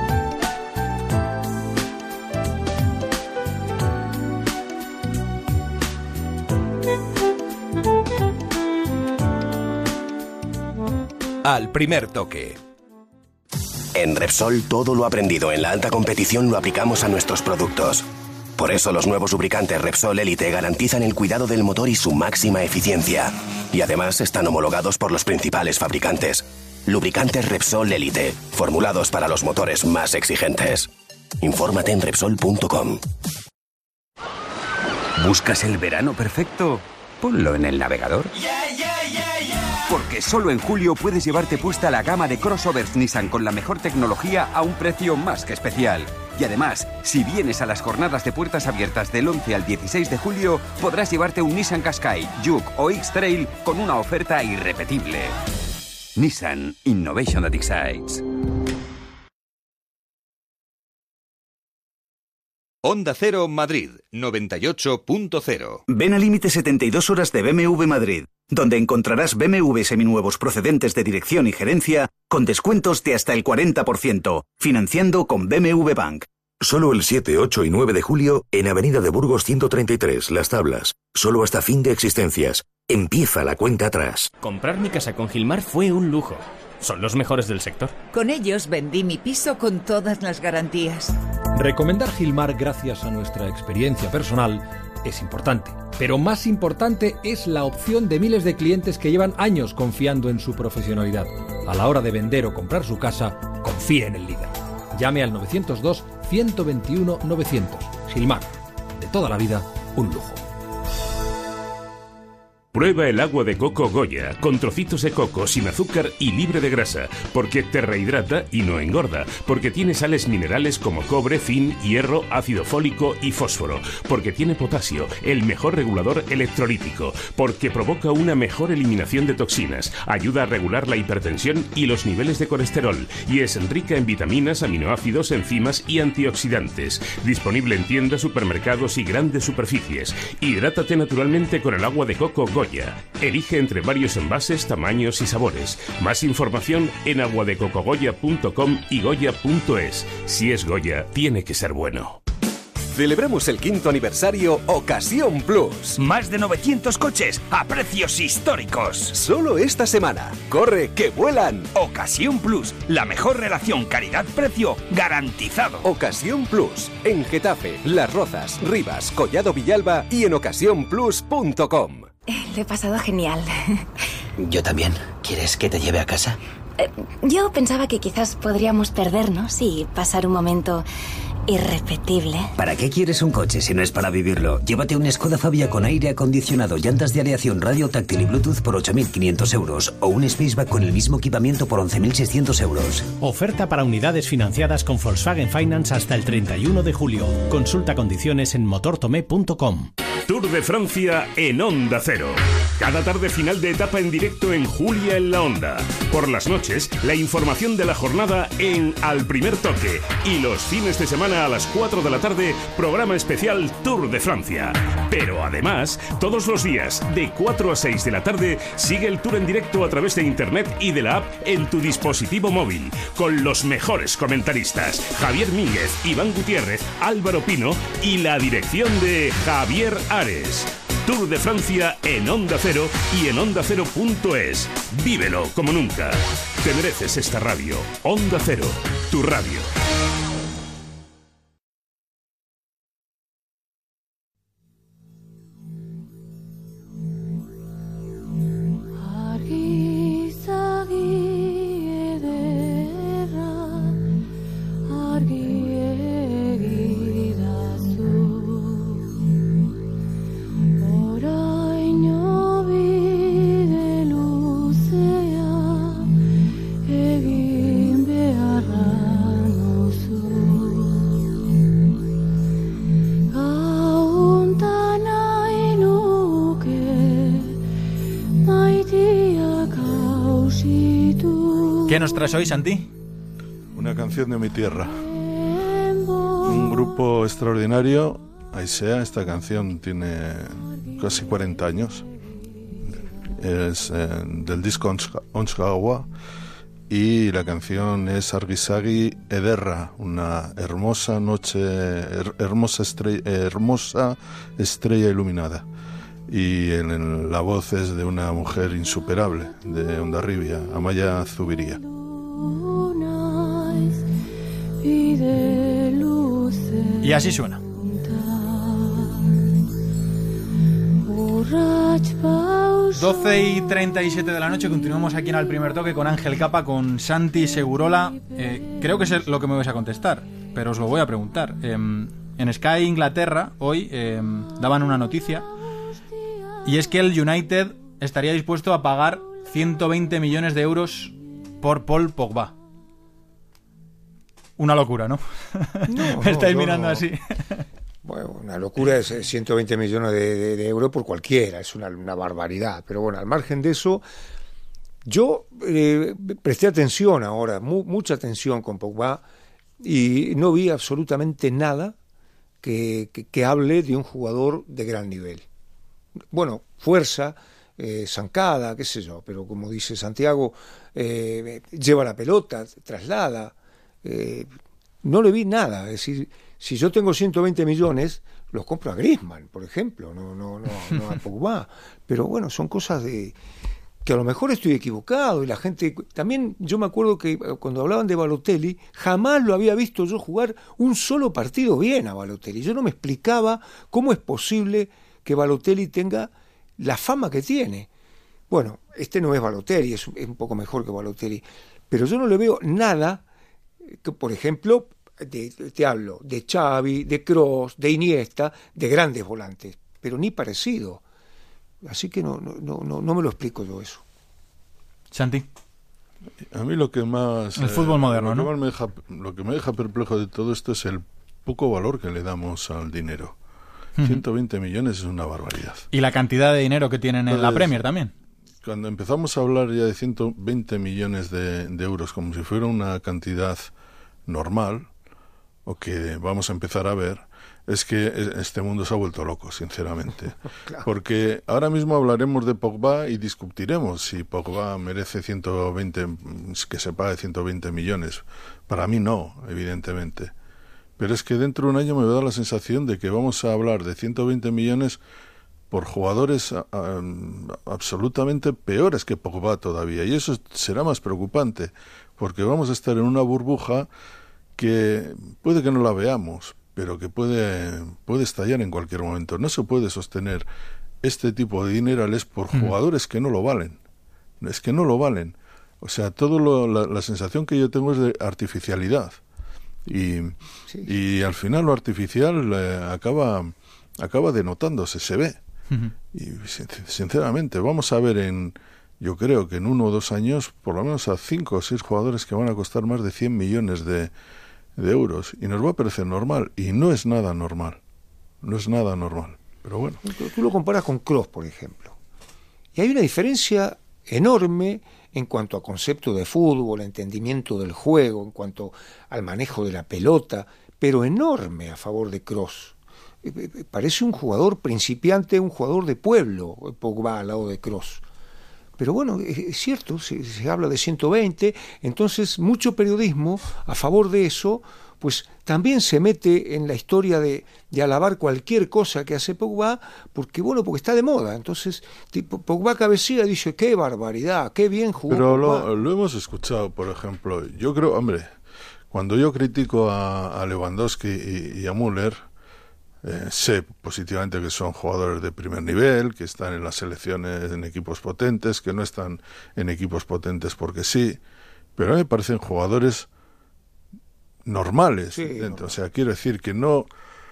Al Primer Toque. En Repsol todo lo aprendido en la alta competición lo aplicamos a nuestros productos. Por eso los nuevos lubricantes Repsol Elite garantizan el cuidado del motor y su máxima eficiencia. Y además están homologados por los principales fabricantes. Lubricantes Repsol Elite, formulados para los motores más exigentes. Infórmate en Repsol.com. ¿Buscas el verano perfecto? Ponlo en el navegador. Porque solo en julio puedes llevarte puesta la gama de crossovers Nissan con la mejor tecnología a un precio más que especial. Y además, si vienes a las jornadas de puertas abiertas del 11 al 16 de julio, podrás llevarte un Nissan Qashqai, Juke o X-Trail con una oferta irrepetible. Nissan Innovation that excites. Onda Cero Madrid 98.0. Ven a Límite 72 horas de BMW Madrid, donde encontrarás BMW seminuevos procedentes de dirección y gerencia con descuentos de hasta el 40%, financiando con BMW Bank. Solo el 7, 8 y 9 de julio en Avenida de Burgos 133, Las Tablas. Solo hasta fin de existencias. Empieza la cuenta atrás. Comprar mi casa con Gilmar fue un lujo. Son los mejores del sector. Con ellos vendí mi piso con todas las garantías. Recomendar Gilmar gracias a nuestra experiencia personal es importante, pero más importante es la opción de miles de clientes que llevan años confiando en su profesionalidad. A la hora de vender o comprar su casa, confíe en el líder. Llame al 902-121-900. Gilmar, de toda la vida, un lujo. Prueba el agua de coco Goya, con trocitos de coco, sin azúcar y libre de grasa, porque te rehidrata y no engorda, porque tiene sales minerales como cobre, zinc, hierro, ácido fólico y fósforo, porque tiene potasio, el mejor regulador electrolítico, porque provoca una mejor eliminación de toxinas, ayuda a regular la hipertensión y los niveles de colesterol, y es rica en vitaminas, aminoácidos, enzimas y antioxidantes. Disponible en tiendas, supermercados y grandes superficies. Hidrátate naturalmente con el agua de coco Goya. Goya. Elige entre varios envases, tamaños y sabores. Más información en aguadecocogoya.com y goya.es. Si es Goya, tiene que ser bueno. Celebramos el 5º aniversario Ocasión Plus. Más de 900 coches a precios históricos. Solo esta semana. Corre, que vuelan. Ocasión Plus, la mejor relación calidad-precio garantizado. Ocasión Plus, en Getafe, Las Rozas, Rivas, Collado Villalba y en ocasiónplus.com. Lo he pasado genial. Yo también. ¿Quieres que te lleve a casa? Yo pensaba que quizás podríamos perdernos y pasar un momento irrepetible. ¿Para qué quieres un coche si no es para vivirlo? Llévate un Skoda Fabia con aire acondicionado, llantas de aleación, radio táctil y Bluetooth por 8.500 euros. O un Spaceback con el mismo equipamiento por 11.600 euros. Oferta para unidades financiadas con Volkswagen Finance hasta el 31 de julio. Consulta condiciones en motortomé.com. Tour de Francia en Onda Cero. Cada tarde final de etapa en directo en Julia en la Onda. Por las noches, la información de la jornada en Al Primer Toque. Y los fines de semana a las 4 de la tarde, programa especial Tour de Francia. Pero además, todos los días, de 4 a 6 de la tarde, sigue el Tour en directo a través de internet y de la app en tu dispositivo móvil. Con los mejores comentaristas. Javier Mínguez, Iván Gutiérrez, Álvaro Pino y la dirección de Javier Ares. Tour de Francia en Onda Cero y en ondacero.es. Vívelo como nunca. Te mereces esta radio. Onda Cero, tu radio. ¿Qué nos traes hoy, Santi? Una canción de mi tierra. Un grupo extraordinario, Aisea. Esta canción tiene casi 40 años. Es del disco Onskawa. Y la canción es Argisagi Ederra, una hermosa noche, hermosa estrella iluminada. Y la voz es de una mujer insuperable, de Hondarribia, Amaya Zubiría. Y así suena. 12:37 de la noche, continuamos aquí en Al Primer Toque con Ángel Capa, con Santi Segurola. Creo que es lo que me vais a contestar, pero os lo voy a preguntar. En Sky Inglaterra hoy daban una noticia, y es que el United estaría dispuesto a pagar 120 millones de euros por Paul Pogba. Una locura, ¿no? Me estáis mirando así. Bueno, una locura es 120 millones de euros por cualquiera, es una barbaridad. Pero bueno, al margen de eso, yo presté atención ahora, mucha atención con Pogba, y no vi absolutamente nada que hable de un jugador de gran nivel. Bueno, fuerza, zancada, qué sé yo, pero como dice Santiago, lleva la pelota, traslada. No le vi nada. Es decir, si yo tengo 120 millones, los compro a Griezmann, por ejemplo, no a Pogba. Pero bueno, son cosas que a lo mejor estoy equivocado, y la gente también. Yo me acuerdo que cuando hablaban de Balotelli, jamás lo había visto yo jugar un solo partido bien a Balotelli. Yo no me explicaba cómo es posible que Balotelli tenga la fama que tiene. Bueno, este no es Balotelli, es un poco mejor que Balotelli, pero yo no le veo nada que, por ejemplo, te hablo de Xavi, de Kroos, de Iniesta, de grandes volantes, pero ni parecido. Así que no me lo explico yo eso. Santi. A mí lo que más... El fútbol moderno, ¿no? Lo que me deja perplejo de todo esto es el poco valor que le damos al dinero. 120 millones es una barbaridad. Y la cantidad de dinero que tienen en la Premier también. Cuando empezamos a hablar ya de 120 millones de euros como si fuera una cantidad normal, o que vamos a empezar a ver, es que este mundo se ha vuelto loco, sinceramente. Claro. Porque ahora mismo hablaremos de Pogba y discutiremos si Pogba merece 120, que se pague 120 millones. Para mí no, evidentemente. Pero es que dentro de un año me da la sensación de que vamos a hablar de 120 millones por jugadores absolutamente peores que Pogba todavía. Y eso será más preocupante, porque vamos a estar en una burbuja que puede que no la veamos, pero que puede estallar en cualquier momento. No se puede sostener este tipo de dinerales por jugadores que no lo valen. Es que no lo valen. O sea, la sensación que yo tengo es de artificialidad. Y al final lo artificial acaba denotándose, se ve. Y sinceramente, vamos a ver yo creo que en 1 o 2 años, por lo menos a 5 o 6 jugadores que van a costar más de 100 millones de euros, y nos va a parecer normal, y no es nada normal. No es nada normal, pero bueno. Tú lo comparas con Kroos, por ejemplo, y hay una diferencia enorme en cuanto a concepto de fútbol, entendimiento del juego, en cuanto al manejo de la pelota, pero enorme a favor de Kroos. Parece un jugador principiante, un jugador de pueblo, Pogba al lado de Kroos. Pero bueno, es cierto, se habla de 120, entonces mucho periodismo a favor de eso, pues también se mete en la historia de alabar cualquier cosa que hace Pogba, porque está de moda. Entonces, Pogba cabecea y dice, qué barbaridad, qué bien jugó. Pero lo hemos escuchado, por ejemplo, yo creo, hombre, cuando yo critico a Lewandowski y a Müller, sé positivamente que son jugadores de primer nivel, que están en las selecciones en equipos potentes, que no están en equipos potentes porque sí, pero a mí me parecen jugadores normales. Sí, o sea, quiero decir que no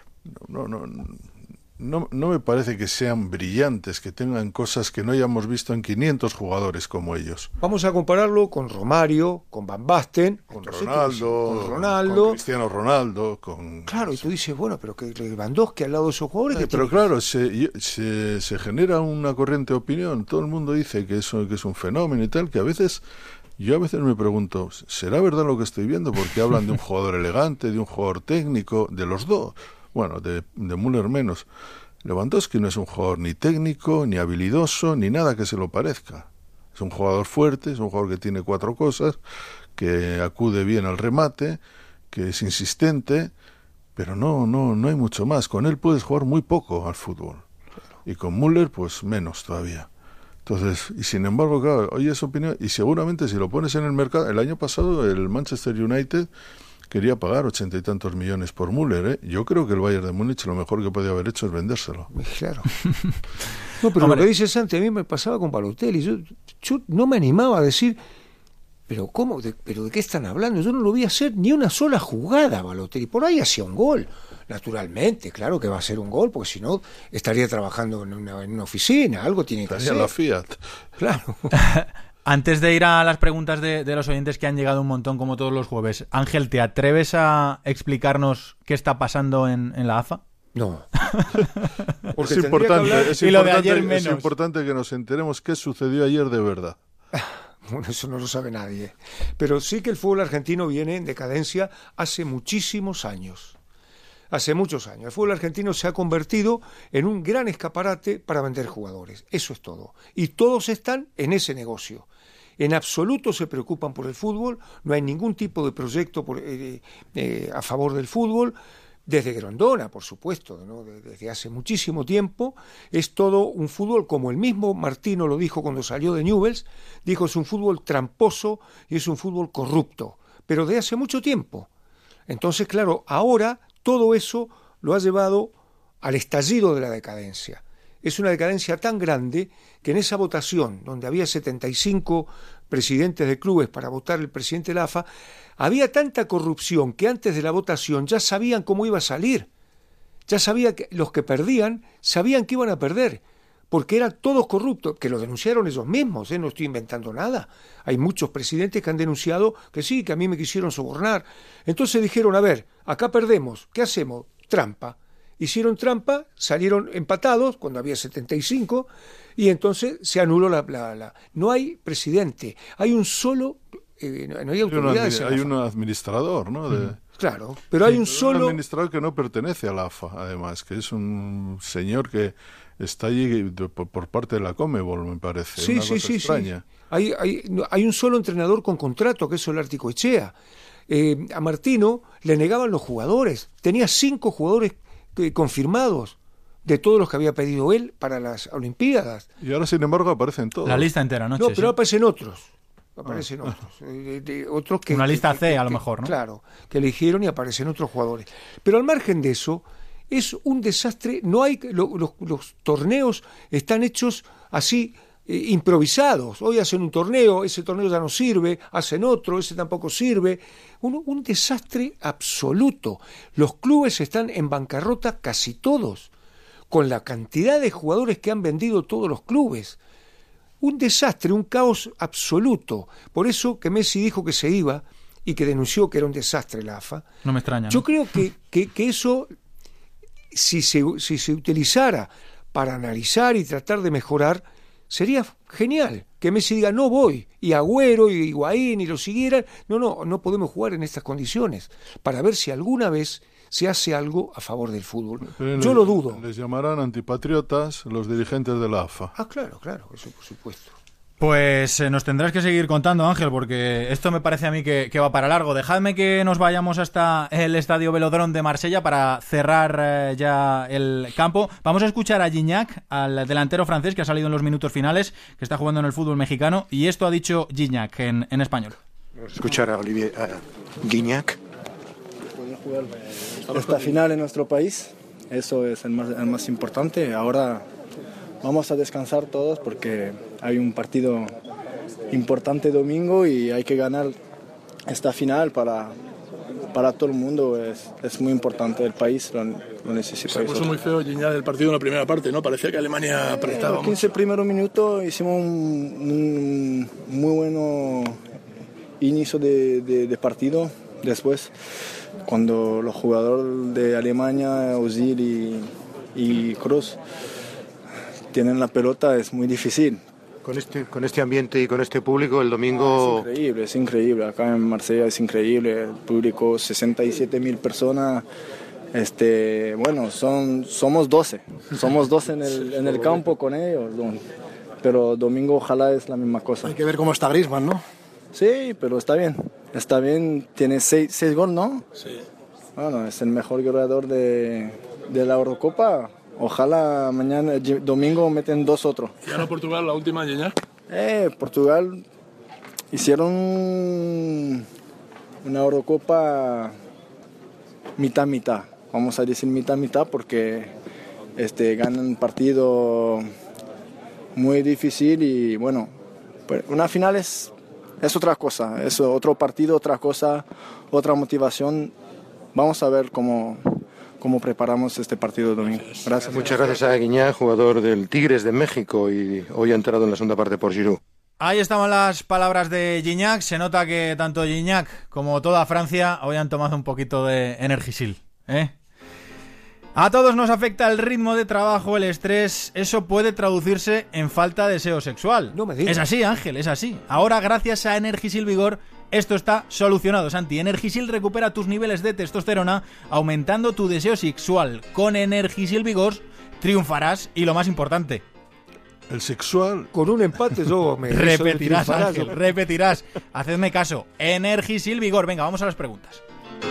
me parece que sean brillantes, que tengan cosas que no hayamos visto en 500 jugadores como ellos. Vamos a compararlo con Romario, con Van Basten, con Ronaldo, con Cristiano Ronaldo, Claro, y tú dices, bueno, pero que Lewandowski al lado de esos jugadores... pero claro, se genera una corriente de opinión, todo el mundo dice que es un fenómeno y tal, que yo a veces me pregunto, ¿será verdad lo que estoy viendo? Porque hablan de un jugador elegante, de un jugador técnico, de los dos. Bueno, de Müller menos. Lewandowski no es un jugador ni técnico, ni habilidoso, ni nada que se lo parezca. Es un jugador fuerte, es un jugador que tiene 4 cosas, que acude bien al remate, que es insistente, pero no hay mucho más. Con él puedes jugar muy poco al fútbol. Y con Müller, pues menos todavía. Entonces, y sin embargo, claro, oye esa opinión, y seguramente si lo pones en el mercado, el año pasado el Manchester United quería pagar 80 y tantos millones por Müller, ¿eh? Yo creo que el Bayern de Múnich lo mejor que podía haber hecho es vendérselo. Claro. No, pero lo que dice Santi, a mí me pasaba con Balotelli. Yo no me animaba a decir, pero ¿cómo? ¿Pero de qué están hablando? Yo no lo vi hacer ni una sola jugada, Balotelli. Por ahí hacía un gol. Naturalmente, claro que va a ser un gol, porque si no estaría trabajando en una oficina, algo tiene que hacer. La Fiat. Claro. Antes de ir a las preguntas de los oyentes que han llegado un montón como todos los jueves, Ángel, ¿te atreves a explicarnos qué está pasando en la AFA? No. Porque es importante que nos enteremos qué sucedió ayer de verdad. Bueno, eso no lo sabe nadie. Pero sí que el fútbol argentino viene en decadencia hace muchísimos años. Hace muchos años. El fútbol argentino se ha convertido en un gran escaparate para vender jugadores. Eso es todo. Y todos están en ese negocio. En absoluto se preocupan por el fútbol, no hay ningún tipo de proyecto a favor del fútbol. Desde Grondona, por supuesto, ¿no? Desde hace muchísimo tiempo, es todo un fútbol, como el mismo Martino lo dijo cuando salió de Newell's, dijo es un fútbol tramposo y es un fútbol corrupto, pero de hace mucho tiempo. Entonces, claro, ahora todo eso lo ha llevado al estallido de la decadencia. Es una decadencia tan grande que en esa votación, donde había 75 presidentes de clubes para votar el presidente de la AFA, había tanta corrupción que antes de la votación ya sabían cómo iba a salir. Ya sabía que los que perdían sabían que iban a perder, porque eran todos corruptos, que lo denunciaron ellos mismos, no estoy inventando nada. Hay muchos presidentes que han denunciado que sí, que a mí me quisieron sobornar. Entonces dijeron, a ver, acá perdemos, ¿qué hacemos? Trampa. Hicieron trampa, salieron empatados cuando había 75 y entonces se anuló la... No hay presidente, hay un solo... no hay autoridades. Hay un administrador, ¿no? Claro, pero hay un solo... Un administrador que no pertenece a la AFA, además, que es un señor que está allí por parte de la Conmebol, me parece. Sí, una sí, cosa sí, extraña. Sí. Hay un solo entrenador con contrato, que es Solártico Echea. A Martino le negaban los jugadores. Tenía 5 jugadores confirmados de todos los que había pedido él para las Olimpiadas. Y ahora, sin embargo, aparecen todos. La lista entera, ¿no? No, pero aparecen otros. Otros que... Una lista C, a lo mejor, ¿no? Claro, que eligieron y aparecen otros jugadores. Pero al margen de eso, es un desastre. No hay los torneos están hechos así, improvisados. Hoy hacen un torneo, ese torneo ya no sirve, hacen otro, ese tampoco sirve. Un desastre absoluto. Los clubes están en bancarrota casi todos, con la cantidad de jugadores que han vendido todos los clubes. Un desastre, un caos absoluto. Por eso que Messi dijo que se iba y que denunció que era un desastre la AFA. No me extraña, ¿no? Yo creo que eso, si se utilizara para analizar y tratar de mejorar, sería genial. Que Messi diga, no voy, y Agüero y Higuaín y lo siguieran. No podemos jugar en estas condiciones. Para ver si alguna vez se hace algo a favor del fútbol. Yo lo dudo. Les llamarán antipatriotas los dirigentes de la AFA. Claro, eso por supuesto. Pues nos tendrás que seguir contando, Ángel, porque esto me parece a mí que va para largo. Dejadme que nos vayamos hasta el Estadio Velodrome de Marsella para cerrar ya el campo. Vamos a escuchar a Gignac, al delantero francés que ha salido en los minutos finales, que está jugando en el fútbol mexicano, y esto ha dicho Gignac en español. Vamos a escuchar a Olivier Gignac. Esta final en nuestro país, eso es el más importante. Ahora vamos a descansar todos porque hay un partido importante domingo y hay que ganar esta final para todo el mundo. Es muy importante, el país lo necesita. Se puso muy feo Gignac del partido en la primera parte, ¿no? Parecía que Alemania apretaba. En los 15 primeros minutos hicimos un muy buen inicio de partido. Después, cuando los jugadores de Alemania, Özil y Kroos, tienen la pelota, es muy difícil. Con este ambiente y con este público, el domingo... Es increíble. Acá en Marsella es increíble. El público, 67.000 personas. Bueno, somos 12. Somos 12 en el campo con ellos. Pero domingo ojalá es la misma cosa. Hay que ver cómo está Griezmann, ¿no? Sí, pero está bien. Está bien. Tiene 6 goles, ¿no? Sí. Bueno, es el mejor goleador de la Eurocopa. Ojalá mañana, domingo, meten 2 otros. ¿Y ahora Portugal, la última, Gignac? Portugal hicieron una Eurocopa mitad-mitad. Vamos a decir mitad-mitad porque ganan partido muy difícil y bueno, pues una final es otra cosa, es otro partido, otra cosa, otra motivación. Vamos a ver cómo preparamos este partido de domingo. Gracias. Muchas gracias a Gignac, jugador del Tigres de México, y hoy ha entrado en la segunda parte por Giroud. Ahí estaban las palabras de Gignac. Se nota que tanto Gignac como toda Francia hoy han tomado un poquito de Energisil, ¿eh? A todos nos afecta el ritmo de trabajo, el estrés. Eso puede traducirse en falta de deseo sexual. No me digas. Es así, Ángel, es así. Ahora, gracias a Energisil Vigor, esto está solucionado, Santi. Energisil recupera tus niveles de testosterona, aumentando tu deseo sexual. Con Energisil Vigor triunfarás y, lo más importante, el sexual. Con un empate yo me... Repetirás, Ángel, repetirás. Hacedme caso. Energisil Vigor. Venga, vamos a las preguntas.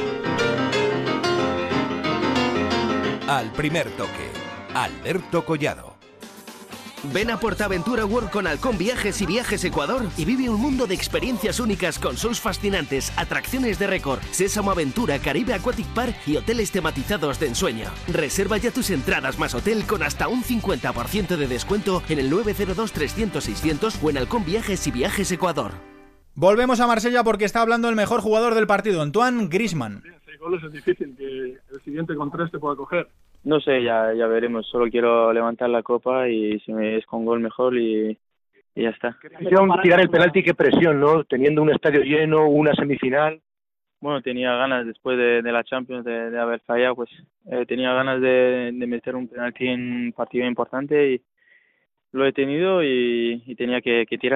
Al primer toque, Alberto Collado. Ven a PortAventura World con Halcón Viajes y Viajes Ecuador y vive un mundo de experiencias únicas con shows fascinantes, atracciones de récord, Sésamo Aventura, Caribe Aquatic Park y hoteles tematizados de ensueño. Reserva ya tus entradas más hotel con hasta un 50% de descuento en el 902-300-600 o en Halcón Viajes y Viajes Ecuador. Volvemos a Marsella porque está hablando el mejor jugador del partido, Antoine Griezmann. 6 goles es difícil que el siguiente con 3 te pueda coger. No sé, ya veremos. Solo quiero levantar la copa y si me es con gol mejor y ya está. Quisieron tirar el penalti, qué presión, ¿no? Teniendo un estadio lleno, una semifinal. Bueno, tenía ganas después de la Champions de haber fallado, pues tenía ganas de meter un penalti en un partido importante y lo he tenido y tenía que tirar.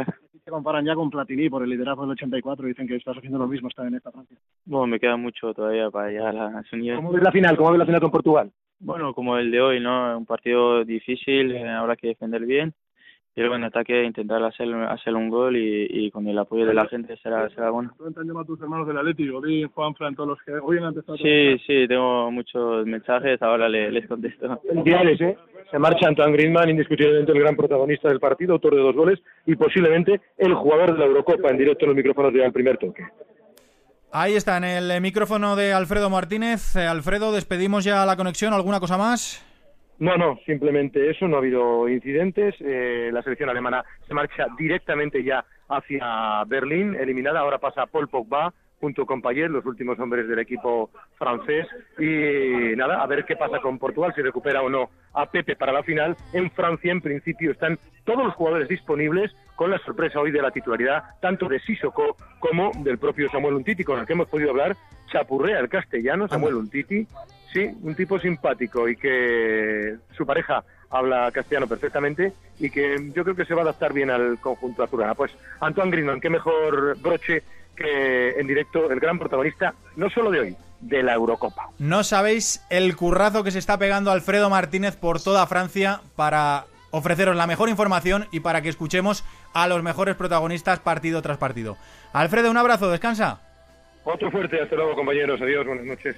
comparan ya con Platini por el liderazgo del 84. Dicen que estás haciendo lo mismo esta en esta Francia. Bueno, me queda mucho todavía para llegar a su nivel. ¿Cómo ves la final? ¿Cómo ves la final con Portugal? Bueno, como el de hoy, ¿no? Un partido difícil, habrá que defender bien. Y luego en ataque intentar hacer un gol y con el apoyo de la gente será bueno. ¿Tú están llamando a tus hermanos del Atlético? Vi Juan Fran, todos los que hoy han empezado. Sí, tengo muchos mensajes, ahora les contesto. Felicidades, ¿eh? Se marcha Antoine Griezmann, indiscutiblemente el gran protagonista del partido, autor de 2 goles y posiblemente el jugador de la Eurocopa, en directo en los micrófonos de Al Primer Toque. Ahí está, en el micrófono de Alfredo Martínez. Alfredo, despedimos ya la conexión. ¿Alguna cosa más? No, simplemente eso, no ha habido incidentes. La selección alemana se marcha directamente ya hacia Berlín, eliminada. Ahora pasa Paul Pogba junto con Payet, los últimos hombres del equipo francés. Y nada, a ver qué pasa con Portugal, si recupera o no a Pepe para la final. En Francia, en principio, están todos los jugadores disponibles, con la sorpresa hoy de la titularidad, tanto de Sissoko como del propio Samuel Umtiti, con el que hemos podido hablar. Chapurrea el castellano, Samuel Umtiti. Sí, un tipo simpático y que su pareja habla castellano perfectamente y que yo creo que se va a adaptar bien al conjunto azulgrana. Pues Antoine Griezmann, qué mejor broche que en directo el gran protagonista, no solo de hoy, de la Eurocopa. No sabéis el currazo que se está pegando Alfredo Martínez por toda Francia para ofreceros la mejor información y para que escuchemos a los mejores protagonistas partido tras partido. Alfredo, un abrazo, descansa. Otro fuerte, hasta luego compañeros, adiós, buenas noches.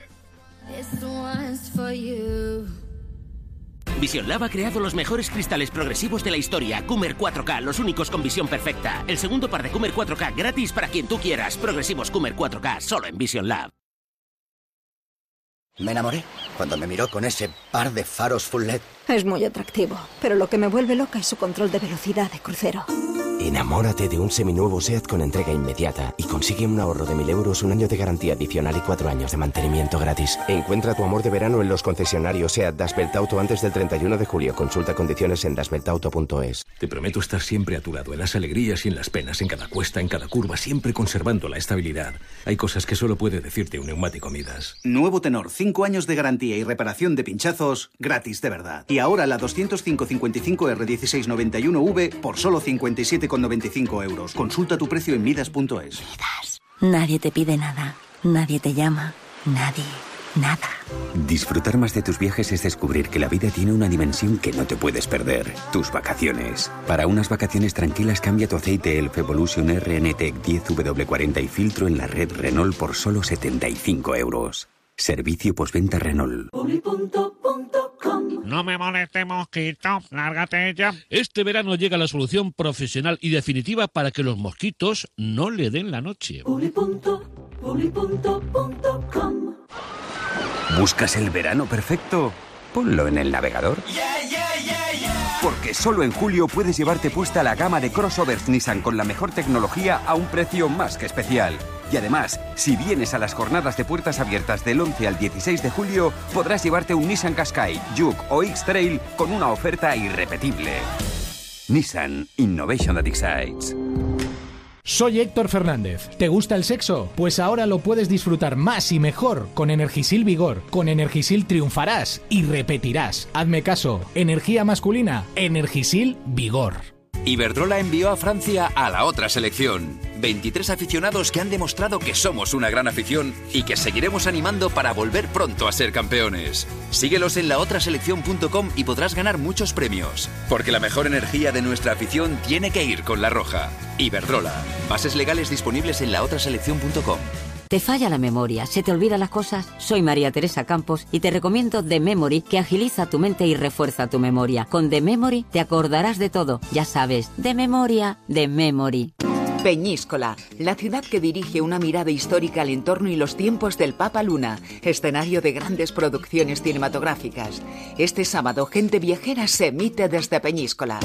Vision Lab ha creado los mejores cristales progresivos de la historia. Coomer 4K, los únicos con visión perfecta. El segundo par de Coomer 4K gratis para quien tú quieras. Progresivos Coomer 4K, solo en Vision Lab. Me enamoré cuando me miró con ese par de faros full LED. Es muy atractivo, pero lo que me vuelve loca es su control de velocidad de crucero. Enamórate de un seminuevo SEAT con entrega inmediata y consigue un ahorro de 1.000 euros, un año de garantía adicional y 4 años de mantenimiento gratis. Encuentra tu amor de verano en los concesionarios SEAT Das Welt Auto antes del 31 de julio. Consulta condiciones en dasweltauto.es. Te prometo estar siempre a tu lado, en las alegrías y en las penas, en cada cuesta, en cada curva, siempre conservando la estabilidad. Hay cosas que solo puede decirte un neumático Midas. Nuevo Tenor, 5 años de garantía y reparación de pinchazos gratis de verdad. Y ahora la 205-55R1691V por solo 57,95 euros. Consulta tu precio en Midas.es. Midas. Nadie te pide nada. Nadie te llama. Nadie. Nada. Disfrutar más de tus viajes es descubrir que la vida tiene una dimensión que no te puedes perder. Tus vacaciones. Para unas vacaciones tranquilas, cambia tu aceite Elf Evolution RNTEC 10W40 y filtro en la red Renault por solo 75 euros. Servicio postventa Renault. No me moleste, mosquito, lárgate ya. Este verano llega la solución profesional y definitiva para que los mosquitos no le den la noche. ¿Buscas el verano perfecto? Ponlo en el navegador. Porque solo en julio puedes llevarte puesta la gama de crossovers Nissan con la mejor tecnología a un precio más que especial. Y además, si vienes a las jornadas de puertas abiertas del 11 al 16 de julio, podrás llevarte un Nissan Qashqai, Juke o X-Trail con una oferta irrepetible. Nissan Innovation that excites. Soy Héctor Fernández. ¿Te gusta el sexo? Pues ahora lo puedes disfrutar más y mejor con Energisil Vigor. Con Energisil triunfarás y repetirás. Hazme caso. Energía masculina. Energisil Vigor. Iberdrola envió a Francia a la otra selección. 23 aficionados que han demostrado que somos una gran afición y que seguiremos animando para volver pronto a ser campeones. Síguelos en laotraselección.com y podrás ganar muchos premios. Porque la mejor energía de nuestra afición tiene que ir con la roja. Iberdrola. Bases legales disponibles en laotraselección.com. ¿Te falla la memoria? ¿Se te olvidan las cosas? Soy María Teresa Campos y te recomiendo The Memory, que agiliza tu mente y refuerza tu memoria. Con The Memory te acordarás de todo. Ya sabes, de memoria, The Memory. Peñíscola, la ciudad que dirige una mirada histórica al entorno y los tiempos del Papa Luna, escenario de grandes producciones cinematográficas. Este sábado, Gente Viajera se emite desde Peñíscola.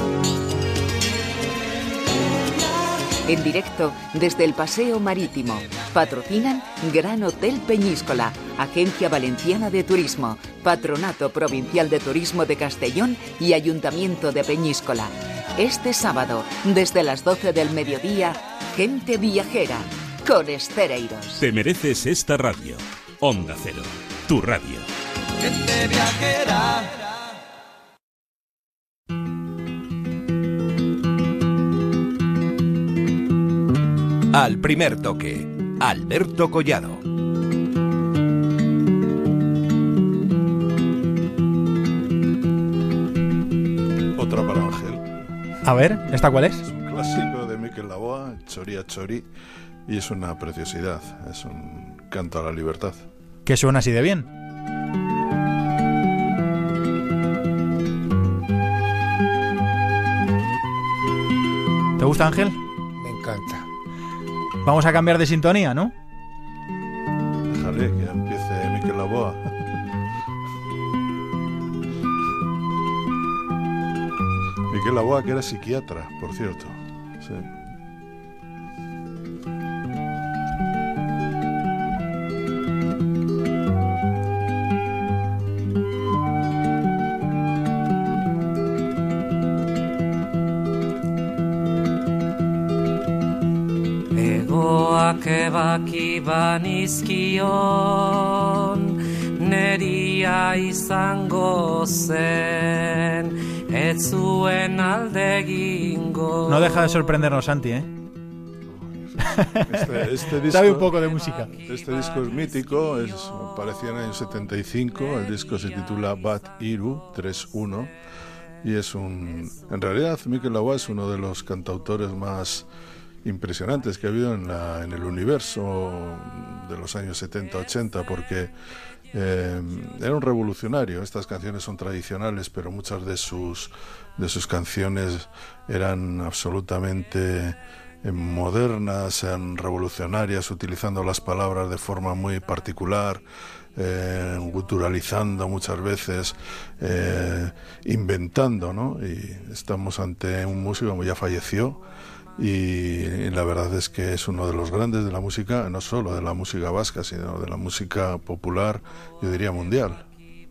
En directo desde el Paseo Marítimo. Patrocinan Gran Hotel Peñíscola, Agencia Valenciana de Turismo, Patronato Provincial de Turismo de Castellón y Ayuntamiento de Peñíscola. Este sábado, desde las 12 del mediodía, Gente Viajera, con Estereiros. Te mereces esta radio. Onda Cero, tu radio. Gente Viajera. Al primer toque, Alberto Collado. Otra para Ángel. A ver, ¿esta cuál es? Es un clásico de Mikel Laboa, Chori a Chori, y es una preciosidad, es un canto a la libertad. Que suena así de bien. ¿Te gusta, Ángel? Me encanta. Vamos a cambiar de sintonía, ¿no? Déjale que empiece Mikel Laboa. Mikel Laboa, que era psiquiatra, por cierto. Sí. Egoak ebaki banizkion, neria izango zen, ez zuen alde egingo. No deja de sorprendernos, Santi, ¿eh? Este disco, sabe un poco de música. Este disco es mítico, apareció en el año 75, el disco se titula Bat Iru 3-1 y en realidad Mikel Laboa es uno de los cantautores más impresionantes que ha habido en el universo de los años 70-80, porque era un revolucionario. Estas canciones son tradicionales, pero muchas de sus canciones eran absolutamente modernas, revolucionarias, utilizando las palabras de forma muy particular, guturalizando muchas veces, inventando, ¿no? Y estamos ante un músico que ya falleció, y la verdad es que es uno de los grandes de la música, no solo de la música vasca, sino de la música popular, yo diría mundial.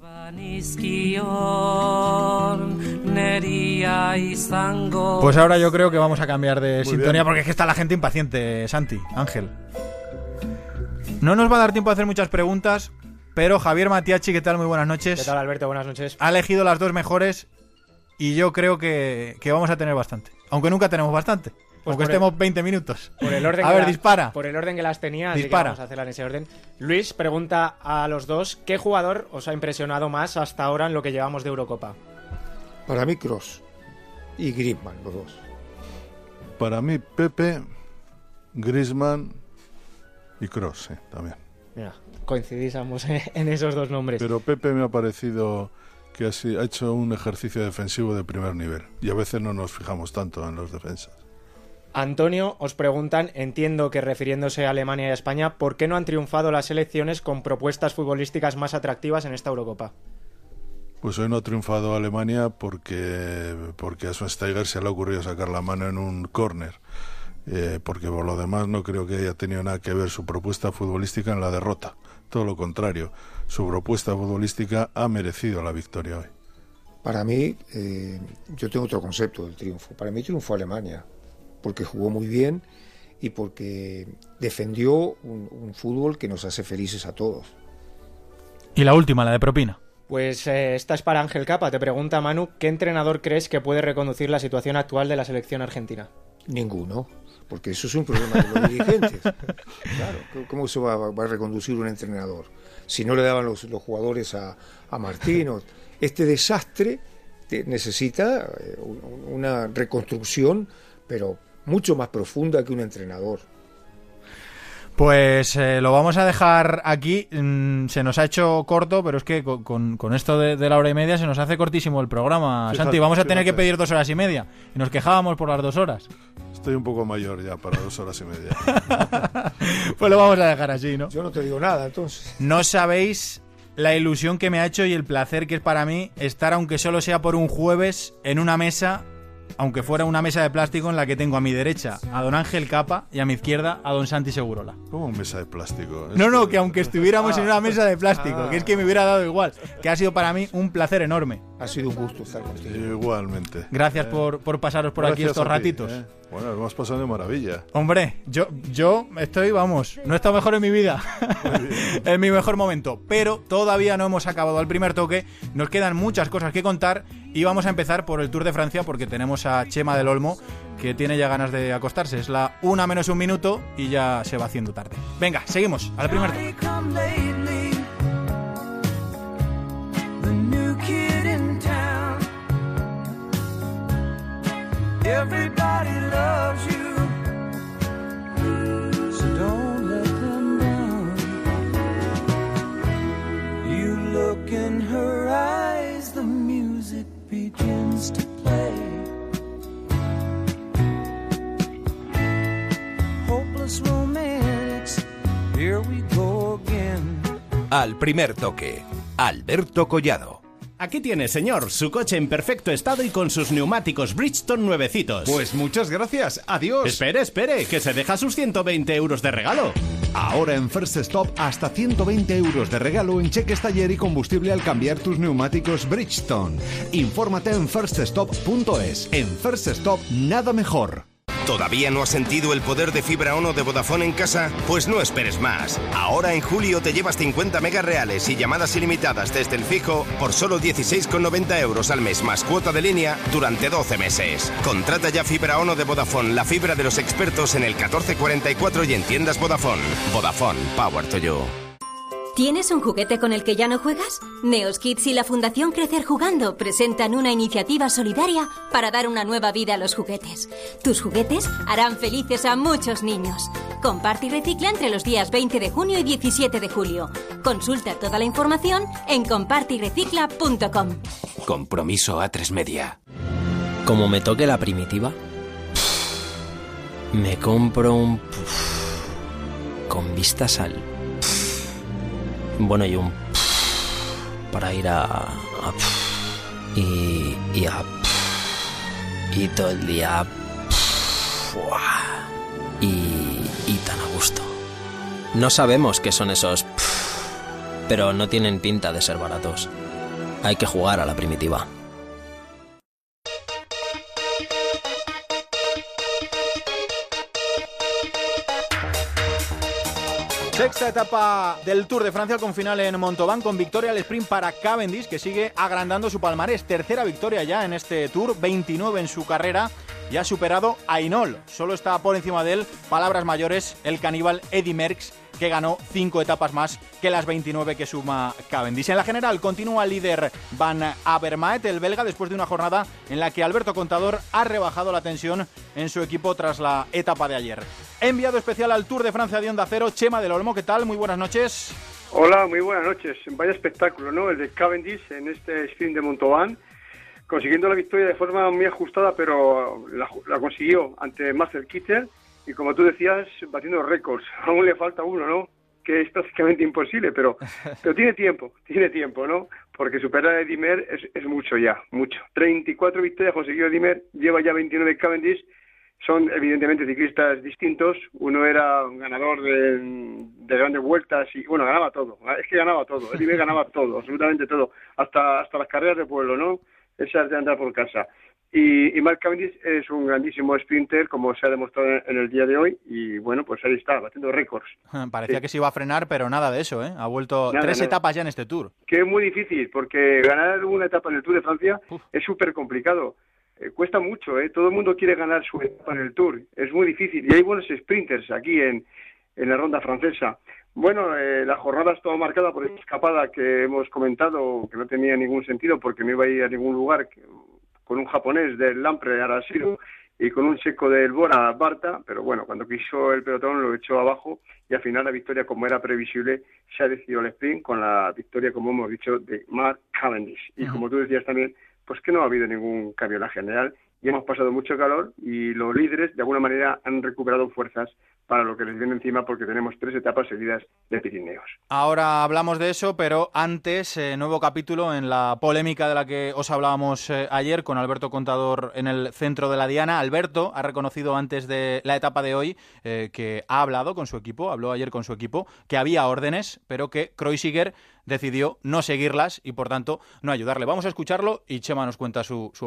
Pues ahora yo creo que vamos a cambiar de sintonía, porque es que está la gente impaciente, Santi, Ángel. No nos va a dar tiempo a hacer muchas preguntas, pero Javier Matiachi, ¿qué tal? Muy buenas noches. ¿Qué tal, Alberto? Buenas noches. Ha elegido las dos mejores y yo creo que vamos a tener bastante, aunque nunca tenemos bastante. Pues aunque estemos 20 minutos. Por el orden a ver, dispara. Por el orden que las tenía, así dispara. Que vamos a hacerla en ese orden. Luis pregunta a los dos, ¿qué jugador os ha impresionado más hasta ahora en lo que llevamos de Eurocopa? Para mí, Kroos y Griezmann, los dos. Para mí, Pepe, Griezmann y Kroos, sí, también. Mira, coincidís ambos en esos dos nombres. Pero Pepe me ha parecido que ha hecho un ejercicio defensivo de primer nivel, y a veces no nos fijamos tanto en los defensas. Antonio, os preguntan, entiendo que refiriéndose a Alemania y a España, ¿por qué no han triunfado las selecciones con propuestas futbolísticas más atractivas en esta Eurocopa? Pues hoy no ha triunfado Alemania porque a Schweinsteiger se le ha ocurrido sacar la mano en un córner, porque por lo demás no creo que haya tenido nada que ver su propuesta futbolística en la derrota. Todo lo contrario, su propuesta futbolística ha merecido la victoria hoy. Para mí, yo tengo otro concepto del triunfo. Para mí triunfó Alemania, porque jugó muy bien y porque defendió un fútbol que nos hace felices a todos. Y la última, la de propina. Pues esta es para Ángel Capa. Te pregunta Manu, ¿qué entrenador crees que puede reconducir la situación actual de la selección argentina? Ninguno, porque eso es un problema de los dirigentes. Claro, ¿cómo se va a reconducir un entrenador? Si no le daban los jugadores a Martino. Este desastre necesita una reconstrucción, pero mucho más profunda que un entrenador. Pues lo vamos a dejar aquí. Se nos ha hecho corto, pero es que con esto de la hora y media se nos hace cortísimo el programa, fíjate, Santi. Vamos a tener que pedir 2 horas y media. Y nos quejábamos por las 2 horas. Estoy un poco mayor ya para 2 horas y media. Pues lo vamos a dejar así, ¿no? Yo no te digo nada, entonces. No sabéis la ilusión que me ha hecho y el placer que es para mí estar, aunque solo sea por un jueves, en una mesa, aunque fuera una mesa de plástico, en la que tengo a mi derecha a don Ángel Capa y a mi izquierda a don Santi Segurola. ¿Cómo mesa de plástico? No, que aunque estuviéramos en una mesa de plástico, que es que me hubiera dado igual, que ha sido para mí un placer enorme. Ha sido un gusto estar contigo. Igualmente. Gracias por pasaros por aquí estos ratitos. Bueno, lo hemos pasado de maravilla. Hombre, yo estoy, vamos, no he estado mejor en mi vida. En mi mejor momento. Pero todavía no hemos acabado el primer toque. Nos quedan muchas cosas que contar y vamos a empezar por el Tour de Francia porque tenemos a Chema del Olmo, que tiene ya ganas de acostarse. Es la 1 menos 1 minuto y ya se va haciendo tarde. Venga, seguimos al primer toque. Everybody loves you, so don't let them down. You look in her eyes, the music begins to play. Hopeless romantics, here we go again. Al primer toque, Alberto Collado. Aquí tiene, señor, su coche en perfecto estado y con sus neumáticos Bridgestone nuevecitos. Pues muchas gracias, adiós. Espere, que se deja sus 120 euros de regalo. Ahora en First Stop hasta 120 euros de regalo en cheques taller y combustible al cambiar tus neumáticos Bridgestone. Infórmate en firststop.es. En First Stop, nada mejor. ¿Todavía no has sentido el poder de fibra ONO de Vodafone en casa? Pues no esperes más. Ahora en julio te llevas 50 megas reales y llamadas ilimitadas desde el fijo por solo 16,90 euros al mes más cuota de línea durante 12 meses. Contrata ya fibra ONO de Vodafone, la fibra de los expertos en el 1444 y en tiendas Vodafone. Vodafone, power to you. ¿Tienes un juguete con el que ya no juegas? Neos Kids y la Fundación Crecer Jugando presentan una iniciativa solidaria para dar una nueva vida a los juguetes. Tus juguetes harán felices a muchos niños. Comparte y recicla entre los días 20 de junio y 17 de julio. Consulta toda la información en comparteyrecicla.com. Compromiso A3 Media. Como me toque la primitiva, me compro un con vistas al... Bueno, y un para ir y todo el día y tan a gusto. No sabemos qué son esos, pero no tienen pinta de ser baratos. Hay que jugar a la primitiva. Sexta etapa del Tour de Francia con final en Montauban, con victoria al sprint para Cavendish, que sigue agrandando su palmarés. Tercera victoria ya en este Tour, 29 en su carrera, y ha superado a Hinault. Solo está por encima de él, palabras mayores, el caníbal Eddy Merckx, que ganó 5 etapas más que las 29 que suma Cavendish. En la general continúa el líder Van Avermaet, el belga, después de una jornada en la que Alberto Contador ha rebajado la tensión en su equipo tras la etapa de ayer. Enviado especial al Tour de Francia de Onda Cero, Chema del Olmo, ¿qué tal? Muy buenas noches. Hola, muy buenas noches. Vaya espectáculo, ¿no? El de Cavendish en este sprint de Montauban, consiguiendo la victoria de forma muy ajustada, pero la consiguió ante Marcel Kittel. Y como tú decías, batiendo récords. Aún le falta uno, ¿no? Que es prácticamente imposible, pero tiene tiempo, ¿no? Porque superar a Eddy Merckx es mucho ya, mucho. 34 victorias consiguió Eddy Merckx, lleva ya 29 Cavendish. Son evidentemente ciclistas distintos. Uno era un ganador de grandes vueltas y, bueno, ganaba todo. Es que ganaba todo. Eddy Merckx ganaba todo, absolutamente todo. Hasta las carreras de pueblo, ¿no? Esas de andar por casa. Y Mark Cavendish es un grandísimo sprinter, como se ha demostrado en el día de hoy, y bueno, pues ahí está, batiendo récords. Parecía que se iba a frenar, pero nada de eso, ¿eh? Ha vuelto tres etapas ya en este Tour. Que es muy difícil, porque ganar una etapa en el Tour de Francia es súper complicado. Cuesta mucho, ¿eh? Todo el mundo quiere ganar su etapa en el Tour, es muy difícil, y hay buenos sprinters aquí en la ronda francesa. Bueno, la jornada estaba marcada por esta escapada que hemos comentado, que no tenía ningún sentido porque no iba a ir a ningún lugar, con un japonés del Lampre Arashiro y con un checo del Bora Barta, pero bueno, cuando quiso el pelotón lo echó abajo y al final la victoria, como era previsible, se ha decidido el sprint con la victoria, como hemos dicho, de Mark Cavendish. Y como tú decías también, pues que no ha habido ningún cambio en la general y hemos pasado mucho calor y los líderes de alguna manera han recuperado fuerzas para lo que les viene encima, porque tenemos 3 etapas seguidas de Pirineos. Ahora hablamos de eso, pero antes, nuevo capítulo en la polémica de la que os hablábamos ayer con Alberto Contador en el centro de la diana. Alberto ha reconocido antes de la etapa de hoy que ha hablado con su equipo, habló ayer con su equipo, que había órdenes, pero que Kreuziger decidió no seguirlas y por tanto no ayudarle. Vamos a escucharlo y Chema nos cuenta su opinión.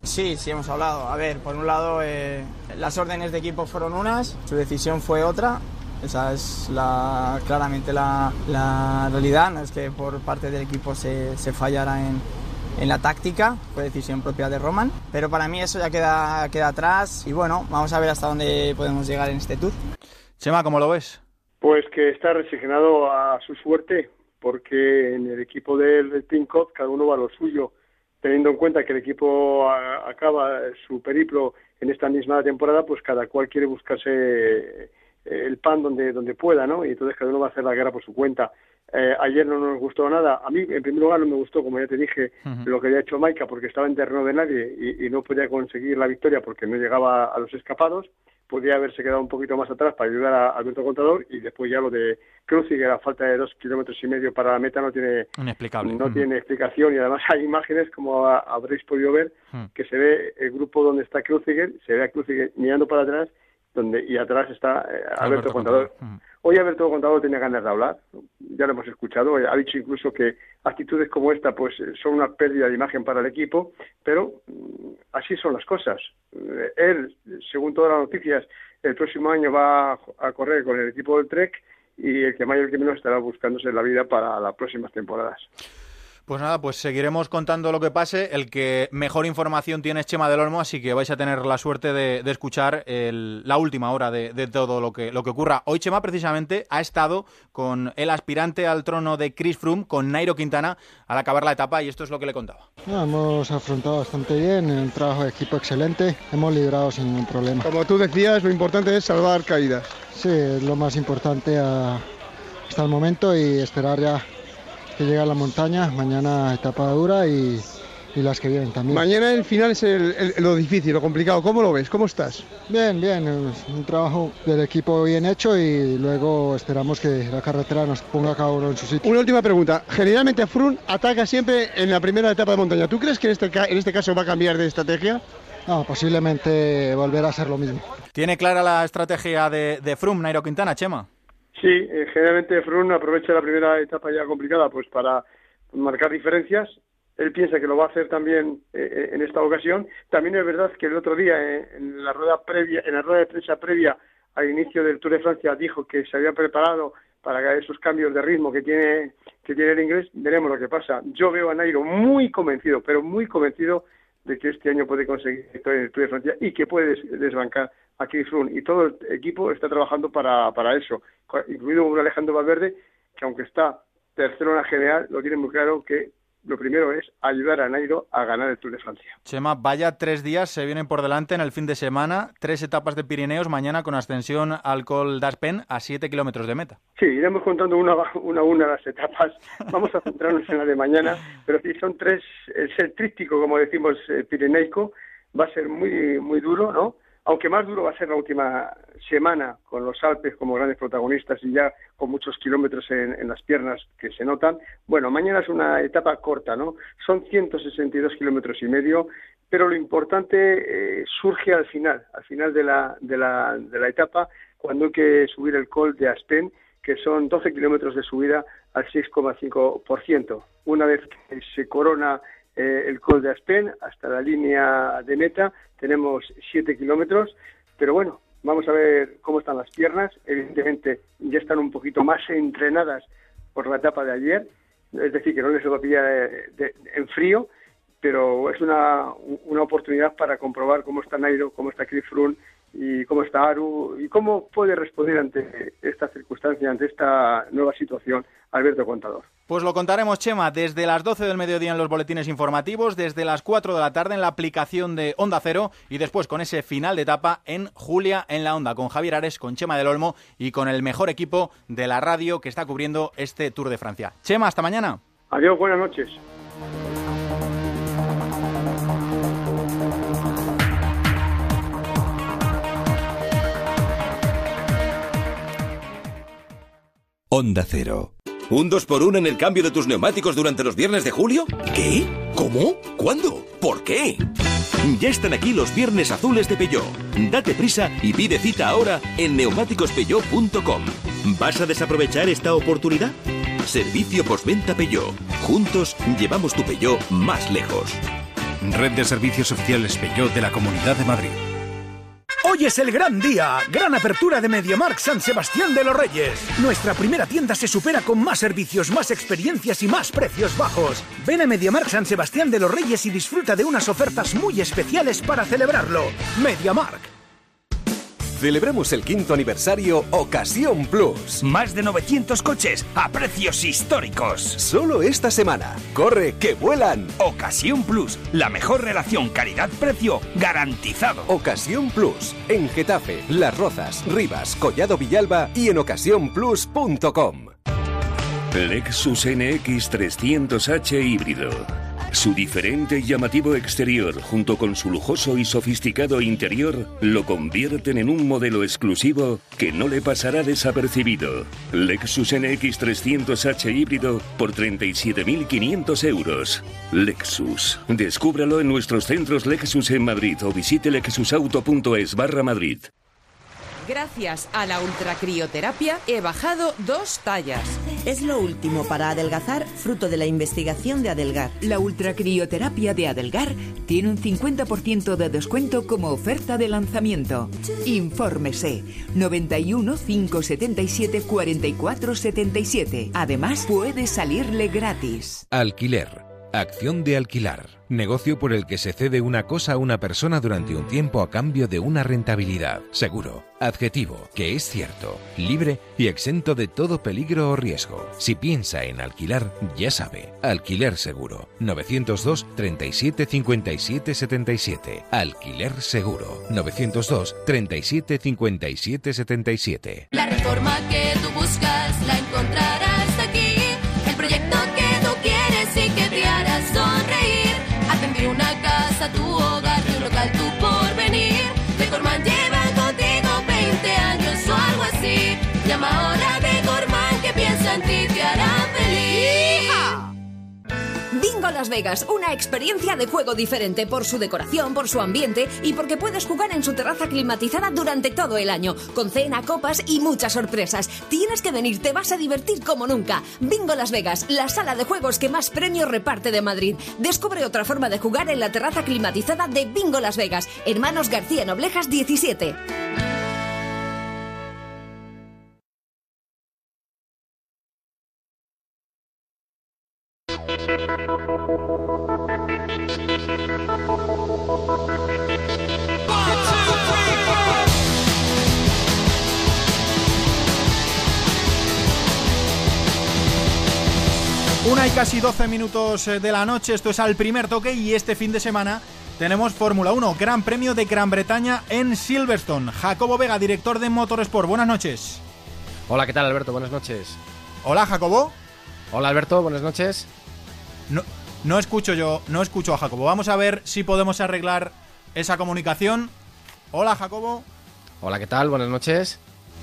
Sí, hemos hablado. A ver, por un lado, las órdenes de equipo fueron unas, su decisión fue otra. Esa es claramente la realidad. No es que por parte del equipo se fallara en la táctica, fue decisión propia de Roman, pero para mí eso ya queda atrás y bueno, vamos a ver hasta dónde podemos llegar en este Tour. Chema, ¿cómo lo ves? Pues que está resignado a su suerte, porque en el equipo del Tinkoff cada uno va a lo suyo, teniendo en cuenta que el equipo acaba su periplo en esta misma temporada, pues cada cual quiere buscarse el pan donde pueda, ¿no? Y entonces cada uno va a hacer la guerra por su cuenta. Ayer no nos gustó nada. A mí, en primer lugar, no me gustó, como ya te dije, lo que había hecho Maika, porque estaba en terreno de nadie y no podía conseguir la victoria porque no llegaba a los escapados. Podía haberse quedado un poquito más atrás para ayudar a Alberto Contador, y después ya lo de Krüziger, a falta de 2,5 kilómetros para la meta, no tiene explicación, y además hay imágenes, como habréis podido ver, que se ve el grupo donde está Krüziger, se ve a Krüziger mirando para atrás, y atrás está Alberto Contador. Hoy Alberto Contador tenía ganas de hablar, ya lo hemos escuchado, ha dicho incluso que actitudes como esta pues son una pérdida de imagen para el equipo, pero así son las cosas. Él, según todas las noticias, el próximo año va a correr con el equipo del Trek, y el que mayor que menos estará buscándose la vida para las próximas temporadas. Pues nada, pues seguiremos contando lo que pase. El que mejor información tiene es Chema del Olmo, así que vais a tener la suerte de escuchar la última hora de todo lo que ocurra. Hoy Chema precisamente ha estado con el aspirante al trono de Chris Froome, con Nairo Quintana, al acabar la etapa, y esto es lo que le contaba. Hemos afrontado bastante bien, un trabajo de equipo excelente, hemos liderado sin ningún problema. Como tú decías, lo importante es salvar caídas. Sí, es lo más importante hasta el momento, y esperar ya que llega a la montaña. Mañana etapa dura y las que vienen también. Mañana el final es lo difícil, lo complicado. ¿Cómo lo ves? ¿Cómo estás? Bien, es un trabajo del equipo bien hecho, y luego esperamos que la carretera nos ponga cada uno en su sitio. Una última pregunta. Generalmente Froome ataca siempre en la primera etapa de montaña. ¿Tú crees que en este caso va a cambiar de estrategia? No, posiblemente volverá a ser lo mismo. ¿Tiene clara la estrategia de Froome, Nairo Quintana, Chema? Sí, generalmente Froome aprovecha la primera etapa ya complicada pues para marcar diferencias. Él piensa que lo va a hacer también en esta ocasión. También es verdad que el otro día en la rueda de prensa previa al inicio del Tour de Francia dijo que se había preparado para esos cambios de ritmo que tiene el inglés. Veremos lo que pasa. Yo veo a Nairo muy convencido, pero muy convencido de que este año puede conseguir el Tour de Francia y que puede desbancar a Chris Froome, y todo el equipo está trabajando para eso, incluido un Alejandro Valverde, que aunque está tercero en la general, lo tiene muy claro que lo primero es ayudar a Nairo a ganar el Tour de Francia. Chema, vaya 3 días se vienen por delante en el fin de semana, 3 etapas de Pirineos, mañana con ascensión al Col d'Aspen a 7 kilómetros de meta. Sí, iremos contando una a una las etapas, vamos a centrarnos en la de mañana, pero sí, son 3, el tríptico, como decimos, pireneico, va a ser muy, muy duro, ¿no? Aunque más duro va a ser la última semana, con los Alpes como grandes protagonistas y ya con muchos kilómetros en las piernas que se notan. Bueno, mañana es una etapa corta, ¿no? Son 162 kilómetros y medio, pero lo importante surge al final de la etapa, cuando hay que subir el Col d'Aspen, que son 12 kilómetros de subida al 6,5%. Una vez que se corona el Col d'Aspen hasta la línea de meta tenemos 7 kilómetros, pero bueno, vamos a ver cómo están las piernas. Evidentemente ya están un poquito más entrenadas por la etapa de ayer, es decir, que no les va a pillar en frío, pero es una oportunidad para comprobar cómo está Nairo, cómo está Chris Froome y cómo está Aru y cómo puede responder ante esta circunstancia, ante esta nueva situación Alberto Contador. Pues lo contaremos, Chema, desde las 12 del mediodía en los boletines informativos, desde las 4 de la tarde en la aplicación de Onda Cero, y después con ese final de etapa en Julia en la Onda, con Javier Ares, con Chema del Olmo y con el mejor equipo de la radio que está cubriendo este Tour de Francia. Chema, hasta mañana. Adiós, buenas noches. Onda Cero. ¿Un 2x1 en el cambio de tus neumáticos durante los viernes de julio? ¿Qué? ¿Cómo? ¿Cuándo? ¿Por qué? Ya están aquí los viernes azules de Peugeot. Date prisa y pide cita ahora en neumáticosPeugeot.com. ¿Vas a desaprovechar esta oportunidad? Servicio postventa Peugeot. Juntos llevamos tu Peugeot más lejos. Red de servicios oficiales Peugeot de la Comunidad de Madrid. Hoy es el gran día, gran apertura de MediaMarkt San Sebastián de los Reyes. Nuestra primera tienda se supera con más servicios, más experiencias y más precios bajos. Ven a MediaMarkt San Sebastián de los Reyes y disfruta de unas ofertas muy especiales para celebrarlo. MediaMarkt. Celebramos el 5º aniversario Ocasión Plus. Más de 900 coches a precios históricos. Solo esta semana. Corre, que vuelan. Ocasión Plus, la mejor relación calidad-precio garantizado. Ocasión Plus, en Getafe, Las Rozas, Rivas, Collado Villalba y en ocasiónplus.com. Lexus NX 300H híbrido. Su diferente y llamativo exterior, junto con su lujoso y sofisticado interior, lo convierten en un modelo exclusivo que no le pasará desapercibido. Lexus NX 300H híbrido por 37.500 euros. Lexus. Descúbralo en nuestros centros Lexus en Madrid o visite lexusauto.es/Madrid. Gracias a la ultracrioterapia he bajado 2 tallas. Es lo último para adelgazar, fruto de la investigación de Adelgar. La ultracrioterapia de Adelgar tiene un 50% de descuento como oferta de lanzamiento. Infórmese 91 577 44 77. Además, puede salirle gratis. Alquiler. Acción de alquilar. Negocio por el que se cede una cosa a una persona durante un tiempo a cambio de una rentabilidad. Seguro. Adjetivo, que es cierto, libre y exento de todo peligro o riesgo. Si piensa en alquilar, ya sabe. Alquiler Seguro. 902 37 57 77. Alquiler Seguro. 902 37 57 77. La reforma que tú buscas la encontrarás aquí. El proyecto que tú quieres y que te hará sonreír. Atender una casa, tu hogar, tu local, tu porvenir. Decorman lleva contigo 20 años o algo así. Llama ahora a Decorman, que piensa en ti, te hará feliz. ¡Hija! Bingo Las Vegas, una experiencia de juego diferente por su decoración, por su ambiente y porque puedes jugar en su terraza climatizada durante todo el año, con cena, copas y muchas sorpresas. Tienes que venir, te vas a divertir como nunca. Bingo Las Vegas, la sala de juegos que más premios reparte de Madrid. Descubre otra forma de jugar en la terraza climatizada de Bingo Las Vegas. Hermanos García Noblejas 17. Una y casi 12 minutos de la noche, esto es Al Primer Toque y este fin de semana tenemos Fórmula 1, Gran Premio de Gran Bretaña en Silverstone. Jacobo Vega, director de Motorsport, buenas noches. Hola, ¿qué tal, Alberto? Buenas noches. Hola, Jacobo. Hola, Alberto, buenas noches. No escucho a Jacobo. Vamos a ver si podemos arreglar esa comunicación. Hola, Jacobo. Hola, ¿qué tal? Buenas noches.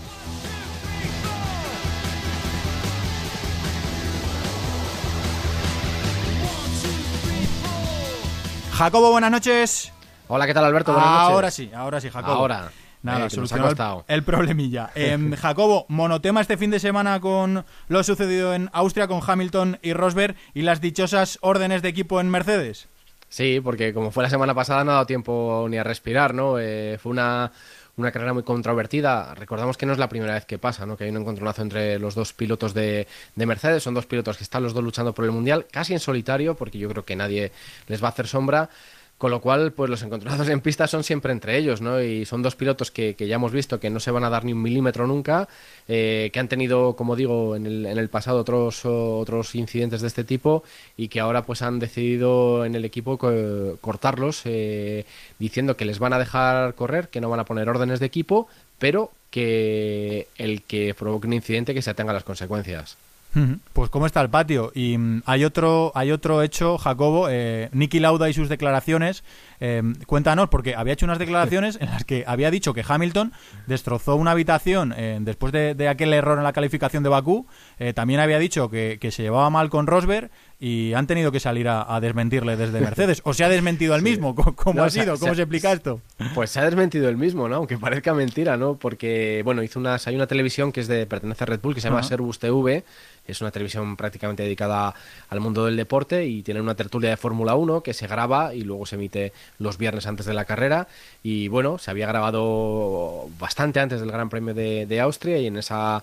Jacobo, buenas noches. Hola, ¿qué tal, Alberto? Buenas noches. Ahora sí, Jacobo. Ahora. Nada, solucionó el problemilla. Jacobo, monotema este fin de semana con lo sucedido en Austria con Hamilton y Rosberg y las dichosas órdenes de equipo en Mercedes. Sí, porque como fue la semana pasada no ha dado tiempo ni a respirar, ¿no? Fue una carrera muy controvertida. Recordamos que no es la primera vez que pasa, ¿no? Que hay un encontronazo entre los dos pilotos de Mercedes. Son dos pilotos que están los dos luchando por el Mundial, casi en solitario, porque yo creo que nadie les va a hacer sombra. Con lo cual, pues los encontronazos en pista son siempre entre ellos, ¿no? Y son dos pilotos que ya hemos visto que no se van a dar ni un milímetro nunca, que han tenido, como digo, en el pasado otros incidentes de este tipo y que ahora pues han decidido en el equipo cortarlos, diciendo que les van a dejar correr, que no van a poner órdenes de equipo, pero que el que provoque un incidente que se atenga a las consecuencias. Pues cómo está el patio. Y hay otro hecho, Jacobo, Niki Lauda y sus declaraciones. Cuéntanos, porque había hecho unas declaraciones en las que había dicho que Hamilton destrozó una habitación después de aquel error en la calificación de Bakú. También había dicho que se llevaba mal con Rosberg y han tenido que salir a desmentirle desde Mercedes. ¿O se ha desmentido él mismo? ¿Cómo No, ha sido? ¿Cómo se explica esto? Pues se ha desmentido él mismo, ¿no? Aunque parezca mentira, ¿no? Porque, bueno, hay una televisión que pertenece a Red Bull, que se llama Servus TV. Es una televisión prácticamente dedicada al mundo del deporte y tiene una tertulia de Fórmula 1 que se graba y luego se emite los viernes antes de la carrera. Y bueno, se había grabado bastante antes del Gran Premio de Austria y en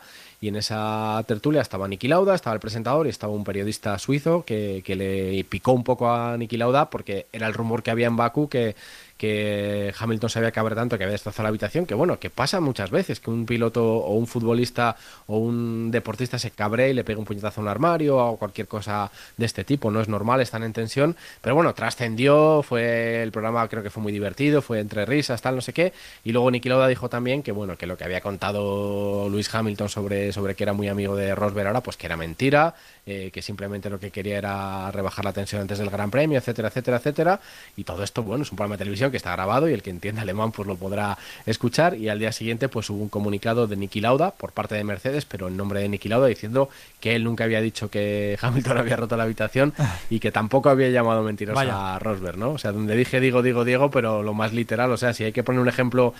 esa tertulia estaba Niki Lauda, estaba el presentador y estaba un periodista suizo que le picó un poco a Niki Lauda porque era el rumor que había en Bakú que Hamilton se había cabrado tanto que había destrozado la habitación, que bueno, que pasa muchas veces, que un piloto o un futbolista o un deportista se cabre y le pega un puñetazo a un armario o cualquier cosa de este tipo. No es normal, están en tensión, pero bueno, trascendió, el programa creo que fue muy divertido, fue entre risas, tal, no sé qué, y luego Niki Lauda dijo también que bueno, que lo que había contado Lewis Hamilton sobre que era muy amigo de Rosberg ahora, pues que era mentira, que simplemente lo que quería era rebajar la tensión antes del Gran Premio, etcétera, etcétera, etcétera, y todo esto, bueno, es un programa de televisión que está grabado y el que entienda alemán pues lo podrá escuchar, y al día siguiente pues hubo un comunicado de Niki Lauda por parte de Mercedes, pero en nombre de Niki Lauda, diciendo que él nunca había dicho que Hamilton había roto la habitación y que tampoco había llamado mentiroso a Rosberg, ¿no? O sea, donde dije digo, pero lo más literal, o sea, si hay que poner un ejemplo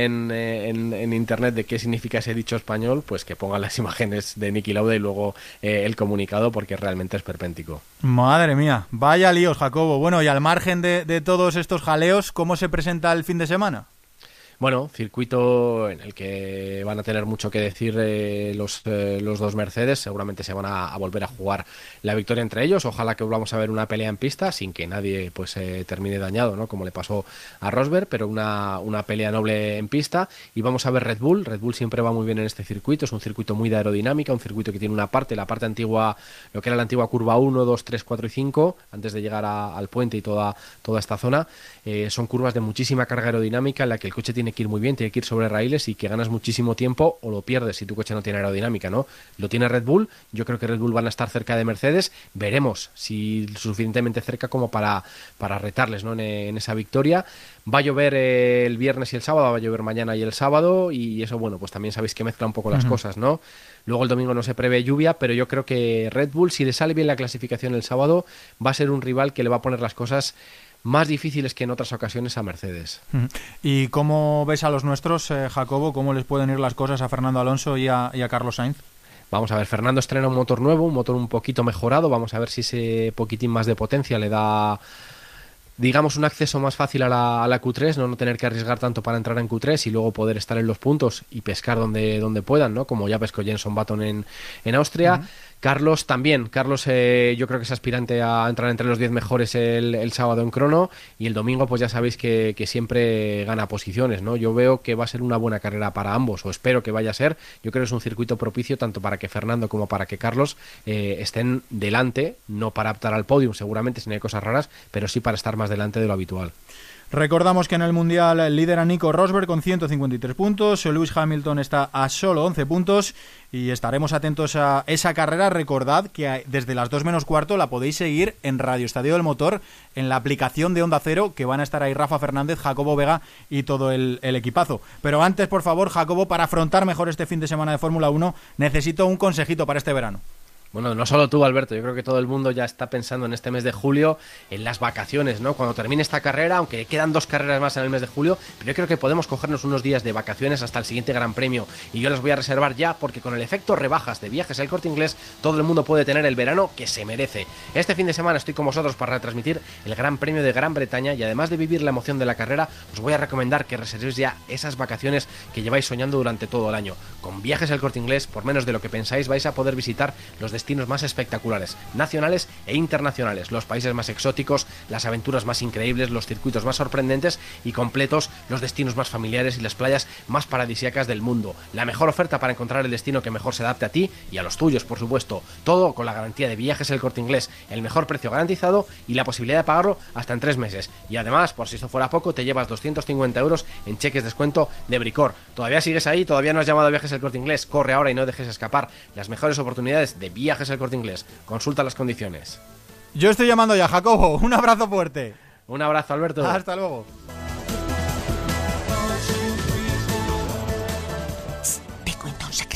en internet de qué significa ese dicho español, pues que pongan las imágenes de Niki Lauda y luego el comunicado, porque realmente es perpéntico. Madre mía, vaya líos, Jacobo. Bueno, y al margen de todos estos jaleos, ¿cómo se presenta el fin de semana? Bueno, circuito en el que van a tener mucho que decir los dos Mercedes. Seguramente se van a volver a jugar la victoria entre ellos. Ojalá que volvamos a ver una pelea en pista sin que nadie pues termine dañado, ¿no? Como le pasó a Rosberg, pero una pelea noble en pista. Y vamos a ver Red Bull. Red Bull siempre va muy bien en este circuito. Es un circuito muy de aerodinámica, un circuito que tiene la parte antigua, lo que era la antigua curva 1, 2, 3, 4 y 5, antes de llegar al puente y toda esta zona. Son curvas de muchísima carga aerodinámica en la que el coche tiene que ir muy bien, tiene que ir sobre raíles y que ganas muchísimo tiempo o lo pierdes si tu coche no tiene aerodinámica, ¿no? Lo tiene Red Bull, yo creo que Red Bull van a estar cerca de Mercedes, veremos si suficientemente cerca como para retarles, ¿no? en esa victoria. Va a llover el viernes y el sábado, va a llover mañana y el sábado, y eso, bueno, pues también sabéis que mezcla un poco las cosas, ¿no? Luego el domingo no se prevé lluvia, pero yo creo que Red Bull, si le sale bien la clasificación el sábado, va a ser un rival que le va a poner las cosas más difíciles que en otras ocasiones a Mercedes. ¿Y cómo ves a los nuestros, Jacobo? ¿Cómo les pueden ir las cosas a Fernando Alonso y a Carlos Sainz? Vamos a ver, Fernando estrena un motor nuevo, un motor un poquito mejorado, vamos a ver si ese poquitín más de potencia le da, digamos, un acceso más fácil a la Q3, no tener que arriesgar tanto para entrar en Q3 y luego poder estar en los puntos y pescar donde puedan, ¿no? Como ya pescó Jenson Button en Austria. Carlos también. Carlos yo creo que es aspirante a entrar entre los 10 mejores el sábado en crono, y el domingo pues ya sabéis que siempre gana posiciones, ¿no? Yo veo que va a ser una buena carrera para ambos, o espero que vaya a ser. Yo creo que es un circuito propicio tanto para que Fernando como para que Carlos estén delante, no para optar al podium seguramente si no hay cosas raras, pero sí para estar más delante de lo habitual. Recordamos que en el Mundial lidera Nico Rosberg con 153 puntos, Lewis Hamilton está a solo 11 puntos y estaremos atentos a esa carrera. Recordad que desde las 2 menos cuarto la podéis seguir en Radio Estadio del Motor, en la aplicación de Onda Cero, que van a estar ahí Rafa Fernández, Jacobo Vega y todo el equipazo. Pero antes, por favor, Jacobo, para afrontar mejor este fin de semana de Fórmula 1, necesito un consejito para este verano. Bueno, no solo tú, Alberto, yo creo que todo el mundo ya está pensando en este mes de julio, en las vacaciones, ¿no? Cuando termine esta carrera, aunque quedan 2 carreras más en el mes de julio, pero yo creo que podemos cogernos unos días de vacaciones hasta el siguiente Gran Premio, y yo las voy a reservar ya, porque con el efecto rebajas de Viajes El Corte Inglés, todo el mundo puede tener el verano que se merece. Este fin de semana estoy con vosotros para retransmitir el Gran Premio de Gran Bretaña, y además de vivir la emoción de la carrera, os voy a recomendar que reservéis ya esas vacaciones que lleváis soñando durante todo el año. Con Viajes El Corte Inglés, por menos de lo que pensáis, vais a poder visitar los destinos más espectaculares, nacionales e internacionales, los países más exóticos, las aventuras más increíbles, los circuitos más sorprendentes y completos, los destinos más familiares y las playas más paradisíacas del mundo. La mejor oferta para encontrar el destino que mejor se adapte a ti y a los tuyos, por supuesto. Todo con la garantía de Viajes El Corte Inglés, el mejor precio garantizado y la posibilidad de pagarlo hasta en 3 meses. Y además, por si esto fuera poco, te llevas 250 euros en cheques de descuento de Bricor. ¿Todavía sigues ahí? ¿Todavía no has llamado a Viajes El Corte Inglés? Corre ahora y no dejes escapar las mejores oportunidades de Viajes El Corte Inglés. Consulta las condiciones. Yo estoy llamando ya, Jacobo. Un abrazo fuerte. Un abrazo, Alberto. Hasta luego. Te cuento un secreto.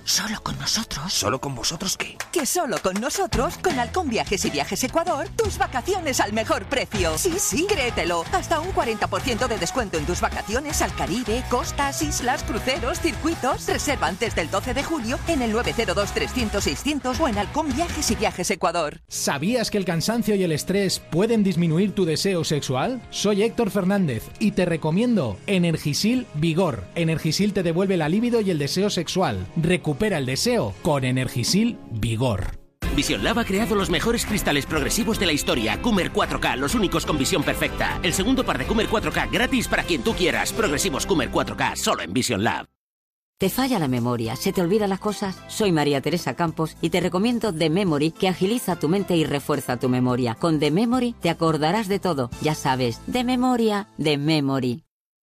¿Solo con nosotros? ¿Solo con vosotros qué? Que solo con nosotros, con Halcón Viajes y Viajes Ecuador, tus vacaciones al mejor precio. Sí, créetelo. Hasta un 40% de descuento en tus vacaciones al Caribe, costas, islas, cruceros, circuitos. Reserva antes del 12 de julio en el 902-300-600 o en Halcón Viajes y Viajes Ecuador. ¿Sabías que el cansancio y el estrés pueden disminuir tu deseo sexual? Soy Héctor Fernández y te recomiendo Energisil Vigor. Energisil te devuelve la libido y el deseo sexual. Recupera el deseo con Energisil Vigor. Vision Lab ha creado los mejores cristales progresivos de la historia. Coomer 4K, los únicos con visión perfecta. El segundo par de Coomer 4K gratis para quien tú quieras. Progresivos Coomer 4K, solo en Vision Lab. ¿Te falla la memoria? ¿Se te olvidan las cosas? Soy María Teresa Campos y te recomiendo The Memory, que agiliza tu mente y refuerza tu memoria. Con The Memory te acordarás de todo. Ya sabes, de memoria, The Memory.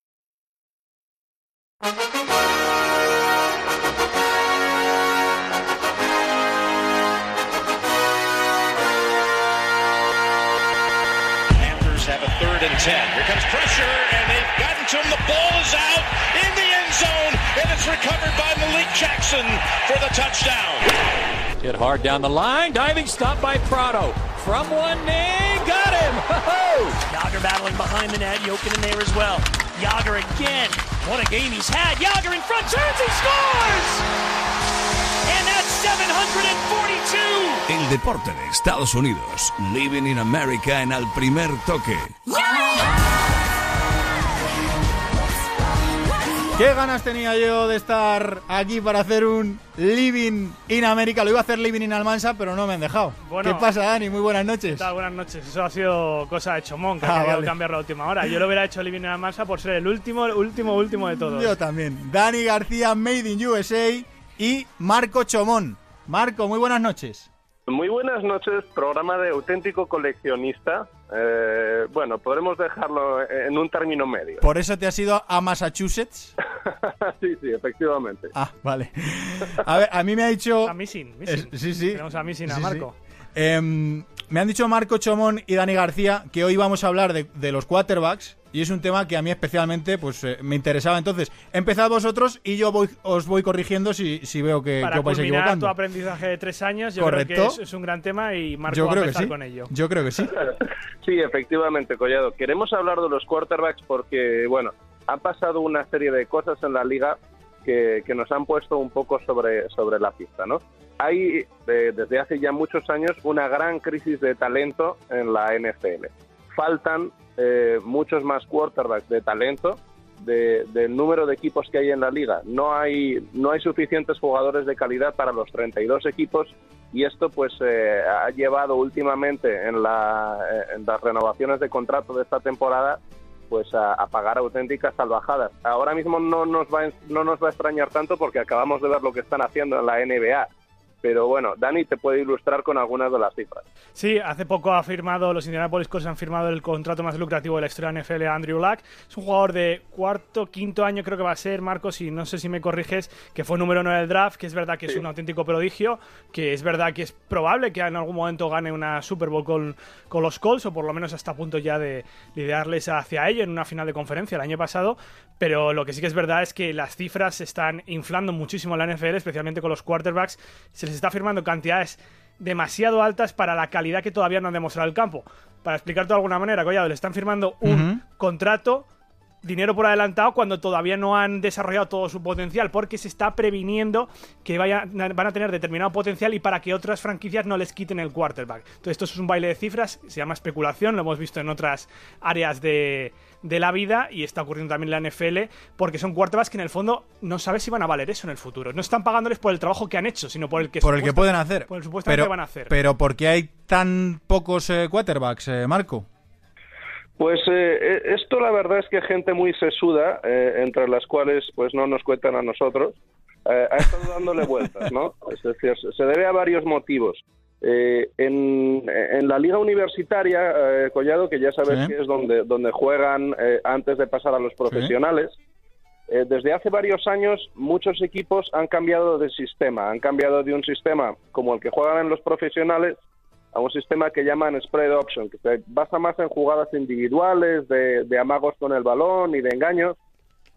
Have a 3rd and 10. Here comes pressure, and they've gotten to him. The ball is out in the end zone, and it's recovered by Malik Jackson for the touchdown. Hit hard down the line, diving stop by Prado. From one knee, got him! Yager battling behind the net, Jokin in there as well. Yager again. What a game he's had. Yager in front, turns, he scores! And that's 742! El deporte de Estados Unidos. Living in America en Al Primer Toque. Qué ganas tenía yo de estar aquí para hacer un Living in America. Lo iba a hacer Living in Almansa, pero no me han dejado. Bueno, ¿qué pasa, Dani? Muy buenas noches. ¿Qué tal? Buenas noches. Eso ha sido cosa de Chomón, que ha querido cambiar la última hora. Yo lo hubiera hecho Living in Almansa por ser el último de todos. Yo también. Dani García, Made in USA, y Marco Chomón. Marco, muy buenas noches. Muy buenas noches, programa de auténtico coleccionista. Bueno, podremos dejarlo en un término medio. ¿Por eso te has ido a Massachusetts? Sí, efectivamente. Ah, vale. A ver, a mí me ha dicho... A Missing. Sí. Tenemos a Missing, a Marco. Me han dicho Marco Chomón y Dani García que hoy vamos a hablar de los quarterbacks, y es un tema que a mí especialmente pues me interesaba. Entonces, empezad vosotros y yo os voy corrigiendo si veo que os vais equivocando. Para culminar tu aprendizaje de 3 años, yo Correcto. Creo que es un gran tema y Marco va a empezar con ello. Yo creo que sí. Sí, efectivamente, Collado. Queremos hablar de los quarterbacks porque, bueno, han pasado una serie de cosas en la liga que nos han puesto un poco sobre la pista, ¿no? Hay, desde hace ya muchos años, una gran crisis de talento en la NFL. Faltan muchos más quarterbacks de talento del número de equipos que hay en la liga. No hay suficientes jugadores de calidad para los 32 equipos, y esto pues ha llevado últimamente en las renovaciones de contrato de esta temporada pues a pagar auténticas salvajadas. Ahora mismo no nos va a extrañar tanto porque acabamos de ver lo que están haciendo en la NBA. Pero bueno, Dani te puede ilustrar con algunas de las cifras. Sí, hace poco los Indianapolis Colts han firmado el contrato más lucrativo de la historia de NFL a Andrew Luck. Es un jugador de quinto año creo que va a ser, Marcos, y no sé si me corriges, que fue número 9 del draft, que es verdad que es un auténtico prodigio, que es verdad que es probable que en algún momento gane una Super Bowl con los Colts, o por lo menos hasta a punto ya de liderarles hacia ello en una final de conferencia el año pasado. Pero lo que sí que es verdad es que las cifras se están inflando muchísimo en la NFL, especialmente con los quarterbacks. Se les está firmando cantidades demasiado altas para la calidad que todavía no han demostrado el campo. Para explicarte de alguna manera, Collado, le están firmando un contrato, dinero por adelantado, cuando todavía no han desarrollado todo su potencial, porque se está previniendo que van a tener determinado potencial y para que otras franquicias no les quiten el quarterback. Entonces esto es un baile de cifras, se llama especulación, lo hemos visto en otras áreas de la vida y está ocurriendo también en la NFL, porque son quarterbacks que en el fondo no sabes si van a valer eso en el futuro. No están pagándoles por el trabajo que han hecho, sino por el que pueden hacer. Por el supuestamente que van a hacer. Pero ¿por qué hay tan pocos quarterbacks, Marco? Pues esto la verdad es que gente muy sesuda, entre las cuales pues no nos cuentan a nosotros, ha estado dándole vueltas, ¿no? Es decir, se debe a varios motivos. En la liga universitaria, Collado, que ya sabes que es donde juegan antes de pasar a los profesionales, desde hace varios años muchos equipos han cambiado de sistema, han cambiado de un sistema como el que juegan en los profesionales a un sistema que llaman spread option, que se basa más en jugadas individuales, de amagos con el balón y de engaños,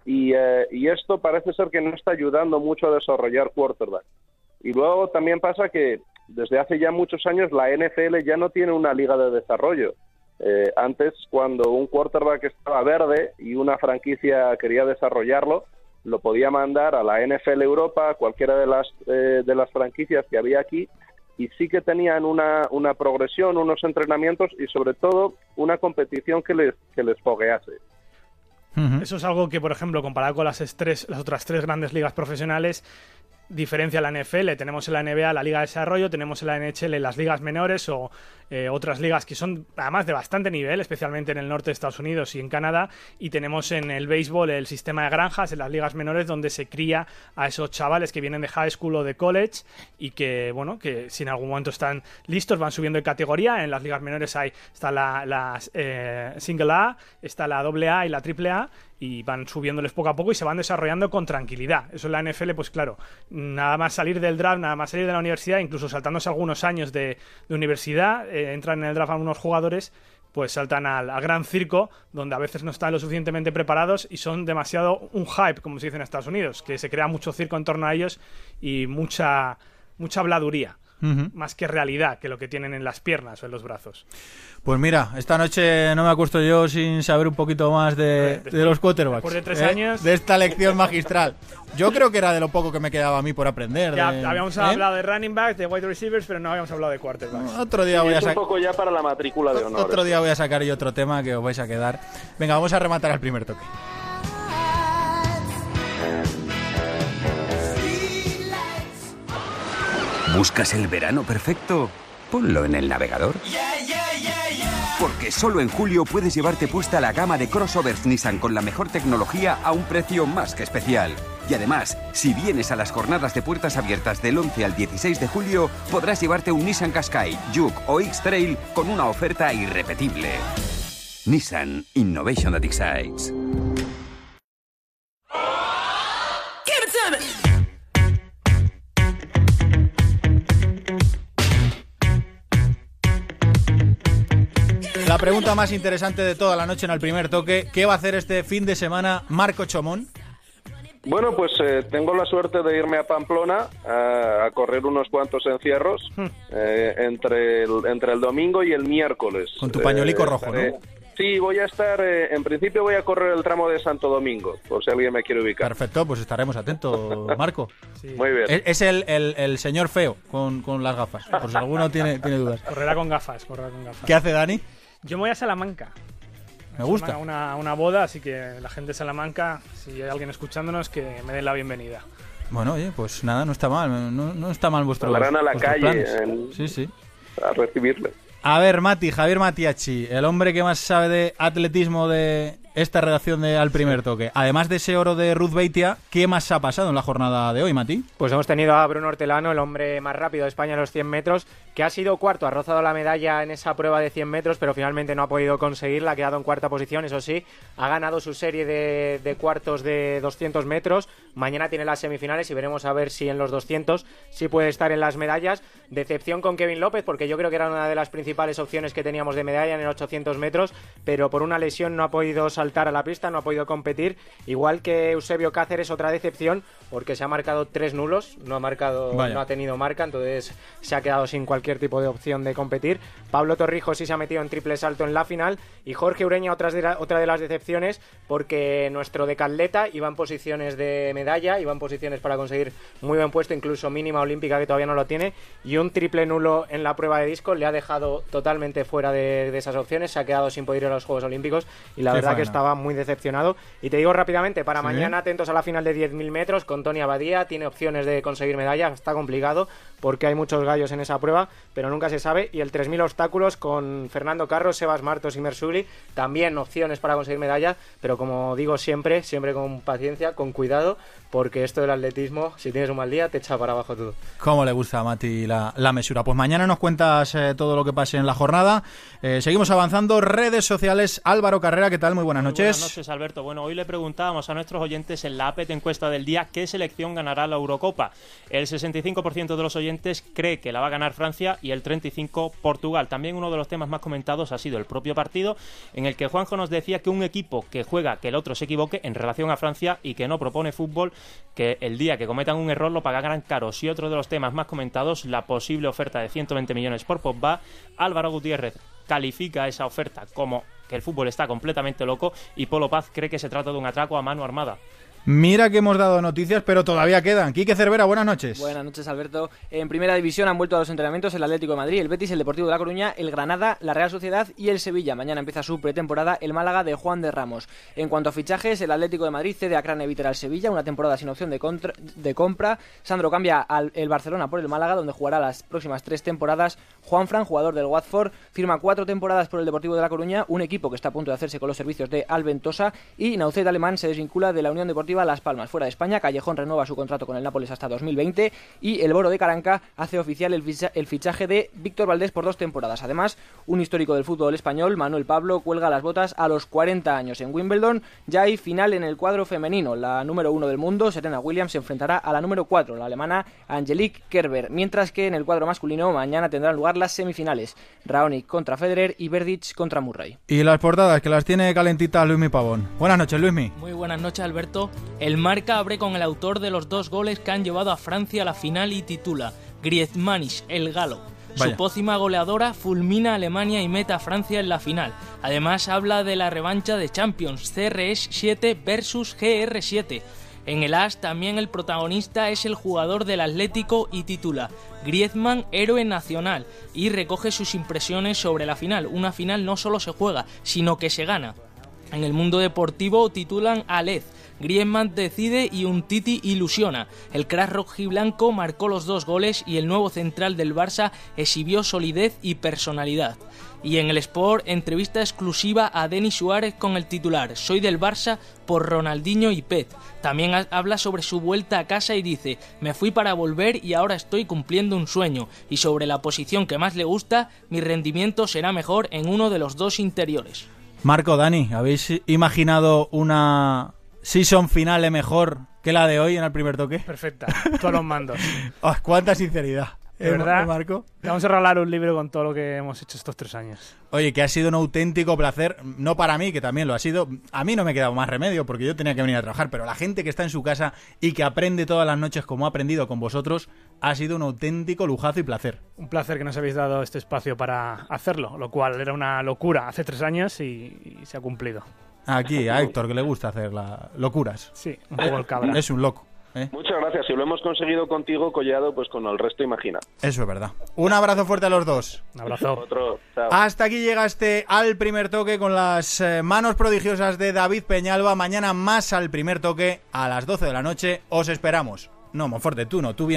y esto parece ser que no está ayudando mucho a desarrollar quarterback. Y luego también pasa que desde hace ya muchos años la NFL ya no tiene una liga de desarrollo. Antes, cuando un quarterback estaba verde y una franquicia quería desarrollarlo, lo podía mandar a la NFL Europa, cualquiera de las franquicias que había aquí, y sí que tenían una progresión, unos entrenamientos y sobre todo una competición que les foguease. Eso es algo que, por ejemplo, comparado con las otras 3 grandes ligas profesionales, diferencia la NFL. Tenemos en la NBA la Liga de Desarrollo, tenemos en la NHL las ligas menores o otras ligas que son además de bastante nivel, especialmente en el norte de Estados Unidos y en Canadá, y tenemos en el béisbol el sistema de granjas en las ligas menores donde se cría a esos chavales que vienen de high school o de college y que, bueno, que si en algún momento están listos van subiendo de categoría. En las ligas menores está la Single A, está la AA y la AAA, y van subiéndoles poco a poco y se van desarrollando con tranquilidad. Eso en la NFL, pues claro, nada más salir del draft, nada más salir de la universidad, incluso saltándose algunos años de universidad, entran en el draft algunos jugadores, pues saltan al gran circo, donde a veces no están lo suficientemente preparados y son demasiado un hype, como se dice en Estados Unidos, que se crea mucho circo en torno a ellos y mucha habladuría. Más que realidad, que lo que tienen en las piernas o en los brazos. Pues mira, esta noche no me acuesto yo sin saber un poquito más de los quarterbacks. Después de 3 años. De esta lección magistral. Yo creo que era de lo poco que me quedaba a mí por aprender. Ya habíamos hablado de running backs, de wide receivers, pero no habíamos hablado de quarterbacks. Otro día voy a un poco ya para la matrícula de honor. Otro día voy a sacar yo otro tema que os vais a quedar. Venga, vamos a rematar al primer toque. ¿Buscas el verano perfecto? Ponlo en el navegador. Porque solo en julio puedes llevarte puesta la gama de crossovers Nissan con la mejor tecnología a un precio más que especial. Y además, si vienes a las jornadas de puertas abiertas del 11 al 16 de julio, podrás llevarte un Nissan Qashqai, Juke o X-Trail con una oferta irrepetible. Nissan Innovation that excites. La pregunta más interesante de toda la noche en el primer toque: ¿qué va a hacer este fin de semana Marco Chomón? Bueno, pues tengo la suerte de irme a Pamplona a correr unos cuantos encierros entre el domingo y el miércoles. Con tu pañuelico rojo, ¿no? Sí, voy a estar, en principio voy a correr el tramo de Santo Domingo, por si alguien me quiere ubicar. Perfecto, pues estaremos atentos, Marco. Sí. Muy bien. Es el señor feo con las gafas, por si alguno tiene dudas. Correrá con gafas. ¿Qué hace Dani? Yo me voy a Salamanca. Me gusta. Una boda, así que la gente de Salamanca, si hay alguien escuchándonos, que me den la bienvenida. Bueno, oye, pues nada, no está mal. No está mal vuestro Saldrán a la calle sí. a recibirle. A ver, Javier Matiachi, el hombre que más sabe de atletismo de esta redacción de Al Primer Toque. Además de ese oro de Ruth Beitia, ¿qué más ha pasado en la jornada de hoy, Mati? Pues hemos tenido a Bruno Hortelano, el hombre más rápido de España en los 100 metros, que ha sido cuarto, ha rozado la medalla en esa prueba de 100 metros, pero finalmente no ha podido conseguirla, ha quedado en cuarta posición, eso sí, ha ganado su serie de cuartos de 200 metros, mañana tiene las semifinales y veremos a ver si en los 200 sí puede estar en las medallas. Decepción con Kevin López, porque yo creo que era una de las principales opciones que teníamos de medalla en el 800 metros, pero por una lesión no ha podido saltar a la pista, no ha podido competir, igual que Eusebio Cáceres, otra decepción, porque se ha marcado 3 nulos, no ha tenido marca, entonces se ha quedado sin cualquier tipo de opción de competir. Pablo Torrijos sí se ha metido en triple salto en la final, y Jorge Ureña otra de las decepciones, porque nuestro decatleta iba en posiciones de medalla, iba en posiciones para conseguir muy buen puesto, incluso mínima olímpica, que todavía no lo tiene, y un triple nulo en la prueba de disco le ha dejado totalmente fuera de esas opciones, se ha quedado sin poder ir a los Juegos Olímpicos, y la verdad que estaba muy decepcionado. Y te digo rápidamente, para mañana atentos a la final de 10.000 metros con Tony Abadía, tiene opciones de conseguir medalla, está complicado porque hay muchos gallos en esa prueba, pero nunca se sabe. Y el 3.000 obstáculos con Fernando Carros, Sebas Martos y Mersuli, también opciones para conseguir medalla, pero como digo siempre con paciencia, con cuidado, porque esto del atletismo, si tienes un mal día, te echa para abajo todo. ¿Cómo le gusta a Mati la mesura? Pues mañana nos cuentas todo lo que pase en la jornada. Seguimos avanzando. Redes sociales. Álvaro Carrera, ¿qué tal? Muy buenas noches. Buenas noches, Alberto. Bueno, hoy le preguntábamos a nuestros oyentes en la APET encuesta del día qué selección ganará la Eurocopa. El 65% de los oyentes cree que la va a ganar Francia y el 35% Portugal. También uno de los temas más comentados ha sido el propio partido, en el que Juanjo nos decía que un equipo que juega que el otro se equivoque en relación a Francia y que no propone fútbol, que el día que cometan un error lo pagarán caro. Y otro de los temas más comentados, la posible oferta de 120 millones por Pogba. Álvaro Gutiérrez califica esa oferta como que el fútbol está completamente loco y Polo Paz cree que se trata de un atraco a mano armada. Mira que hemos dado noticias, pero todavía quedan. Quique Cervera, buenas noches. Buenas noches, Alberto. En Primera División han vuelto a los entrenamientos el Atlético de Madrid, el Betis, el Deportivo de La Coruña, el Granada, la Real Sociedad y el Sevilla. Mañana empieza su pretemporada el Málaga de Juan de Ramos. En cuanto a fichajes, el Atlético de Madrid cede a Craneviter al Sevilla, una temporada sin opción de compra. Sandro cambia el Barcelona por el Málaga, donde jugará las próximas 3 temporadas. Juanfran, jugador del Watford, firma 4 temporadas por el Deportivo de La Coruña, un equipo que está a punto de hacerse con los servicios de Alventosa, y Naucet Alemán se desvincula de la Unión Deportiva Las Palmas. Fuera de España, Callejón renueva su contrato con el Nápoles hasta 2020 y el Boro de Caranca hace oficial el fichaje de Víctor Valdés por 2 temporadas. Además, un histórico del fútbol español, Manuel Pablo, cuelga las botas a los 40 años. En Wimbledon ya hay final en el cuadro femenino. La número 1 del mundo, Serena Williams, se enfrentará a la número 4, la alemana Angelique Kerber, mientras que en el cuadro masculino mañana tendrán lugar las semifinales. Raonic contra Federer y Berdych contra Murray. Y las portadas, que las tiene calentitas Luismi Pavón. Buenas noches, Luismi. Muy buenas noches, Alberto. El Marca abre con el autor de los 2 goles que han llevado a Francia a la final y titula Griezmannish, el galo. Vaya. Su pócima goleadora fulmina a Alemania y mete a Francia en la final. Además habla de la revancha de Champions, CR7 versus GR7. En el AS también el protagonista es el jugador del Atlético y titula Griezmann, héroe nacional, y recoge sus impresiones sobre la final. Una final no solo se juega, sino que se gana. En el Mundo Deportivo titulan Alez, Griezmann decide y Umtiti ilusiona. El crack rojiblanco marcó los 2 goles y el nuevo central del Barça exhibió solidez y personalidad. Y en el Sport, entrevista exclusiva a Denis Suárez con el titular Soy del Barça por Ronaldinho y Pep. También habla sobre su vuelta a casa y dice Me fui para volver y ahora estoy cumpliendo un sueño. Y sobre la posición que más le gusta, mi rendimiento será mejor en uno de los 2 interiores. Marco, Dani, ¿habéis imaginado una season finale mejor que la de hoy en el primer toque? Perfecta, todos los mandos. Oh, ¡cuánta sinceridad! De verdad, Marco. Vamos a regalar un libro con todo lo que hemos hecho estos 3 años. Oye, que ha sido un auténtico placer, no para mí, que también lo ha sido. A mí no me quedaba más remedio porque yo tenía que venir a trabajar, pero la gente que está en su casa y que aprende todas las noches como ha aprendido con vosotros, ha sido un auténtico lujazo y placer. Un placer que nos habéis dado este espacio para hacerlo, lo cual era una locura hace 3 años y se ha cumplido. Aquí, a Héctor, que le gusta hacer locuras. Sí, un poco el cabra. Es un loco. Muchas gracias. Si lo hemos conseguido contigo, Collado, pues con el resto imagina. Eso es verdad. Un abrazo fuerte a los dos. Un abrazo. Otro. Chao. Hasta aquí llegaste al primer toque con las manos prodigiosas de David Peñalba. Mañana más al primer toque a las 12 de la noche. Os esperamos. No, Monforte, tú no, tú bien.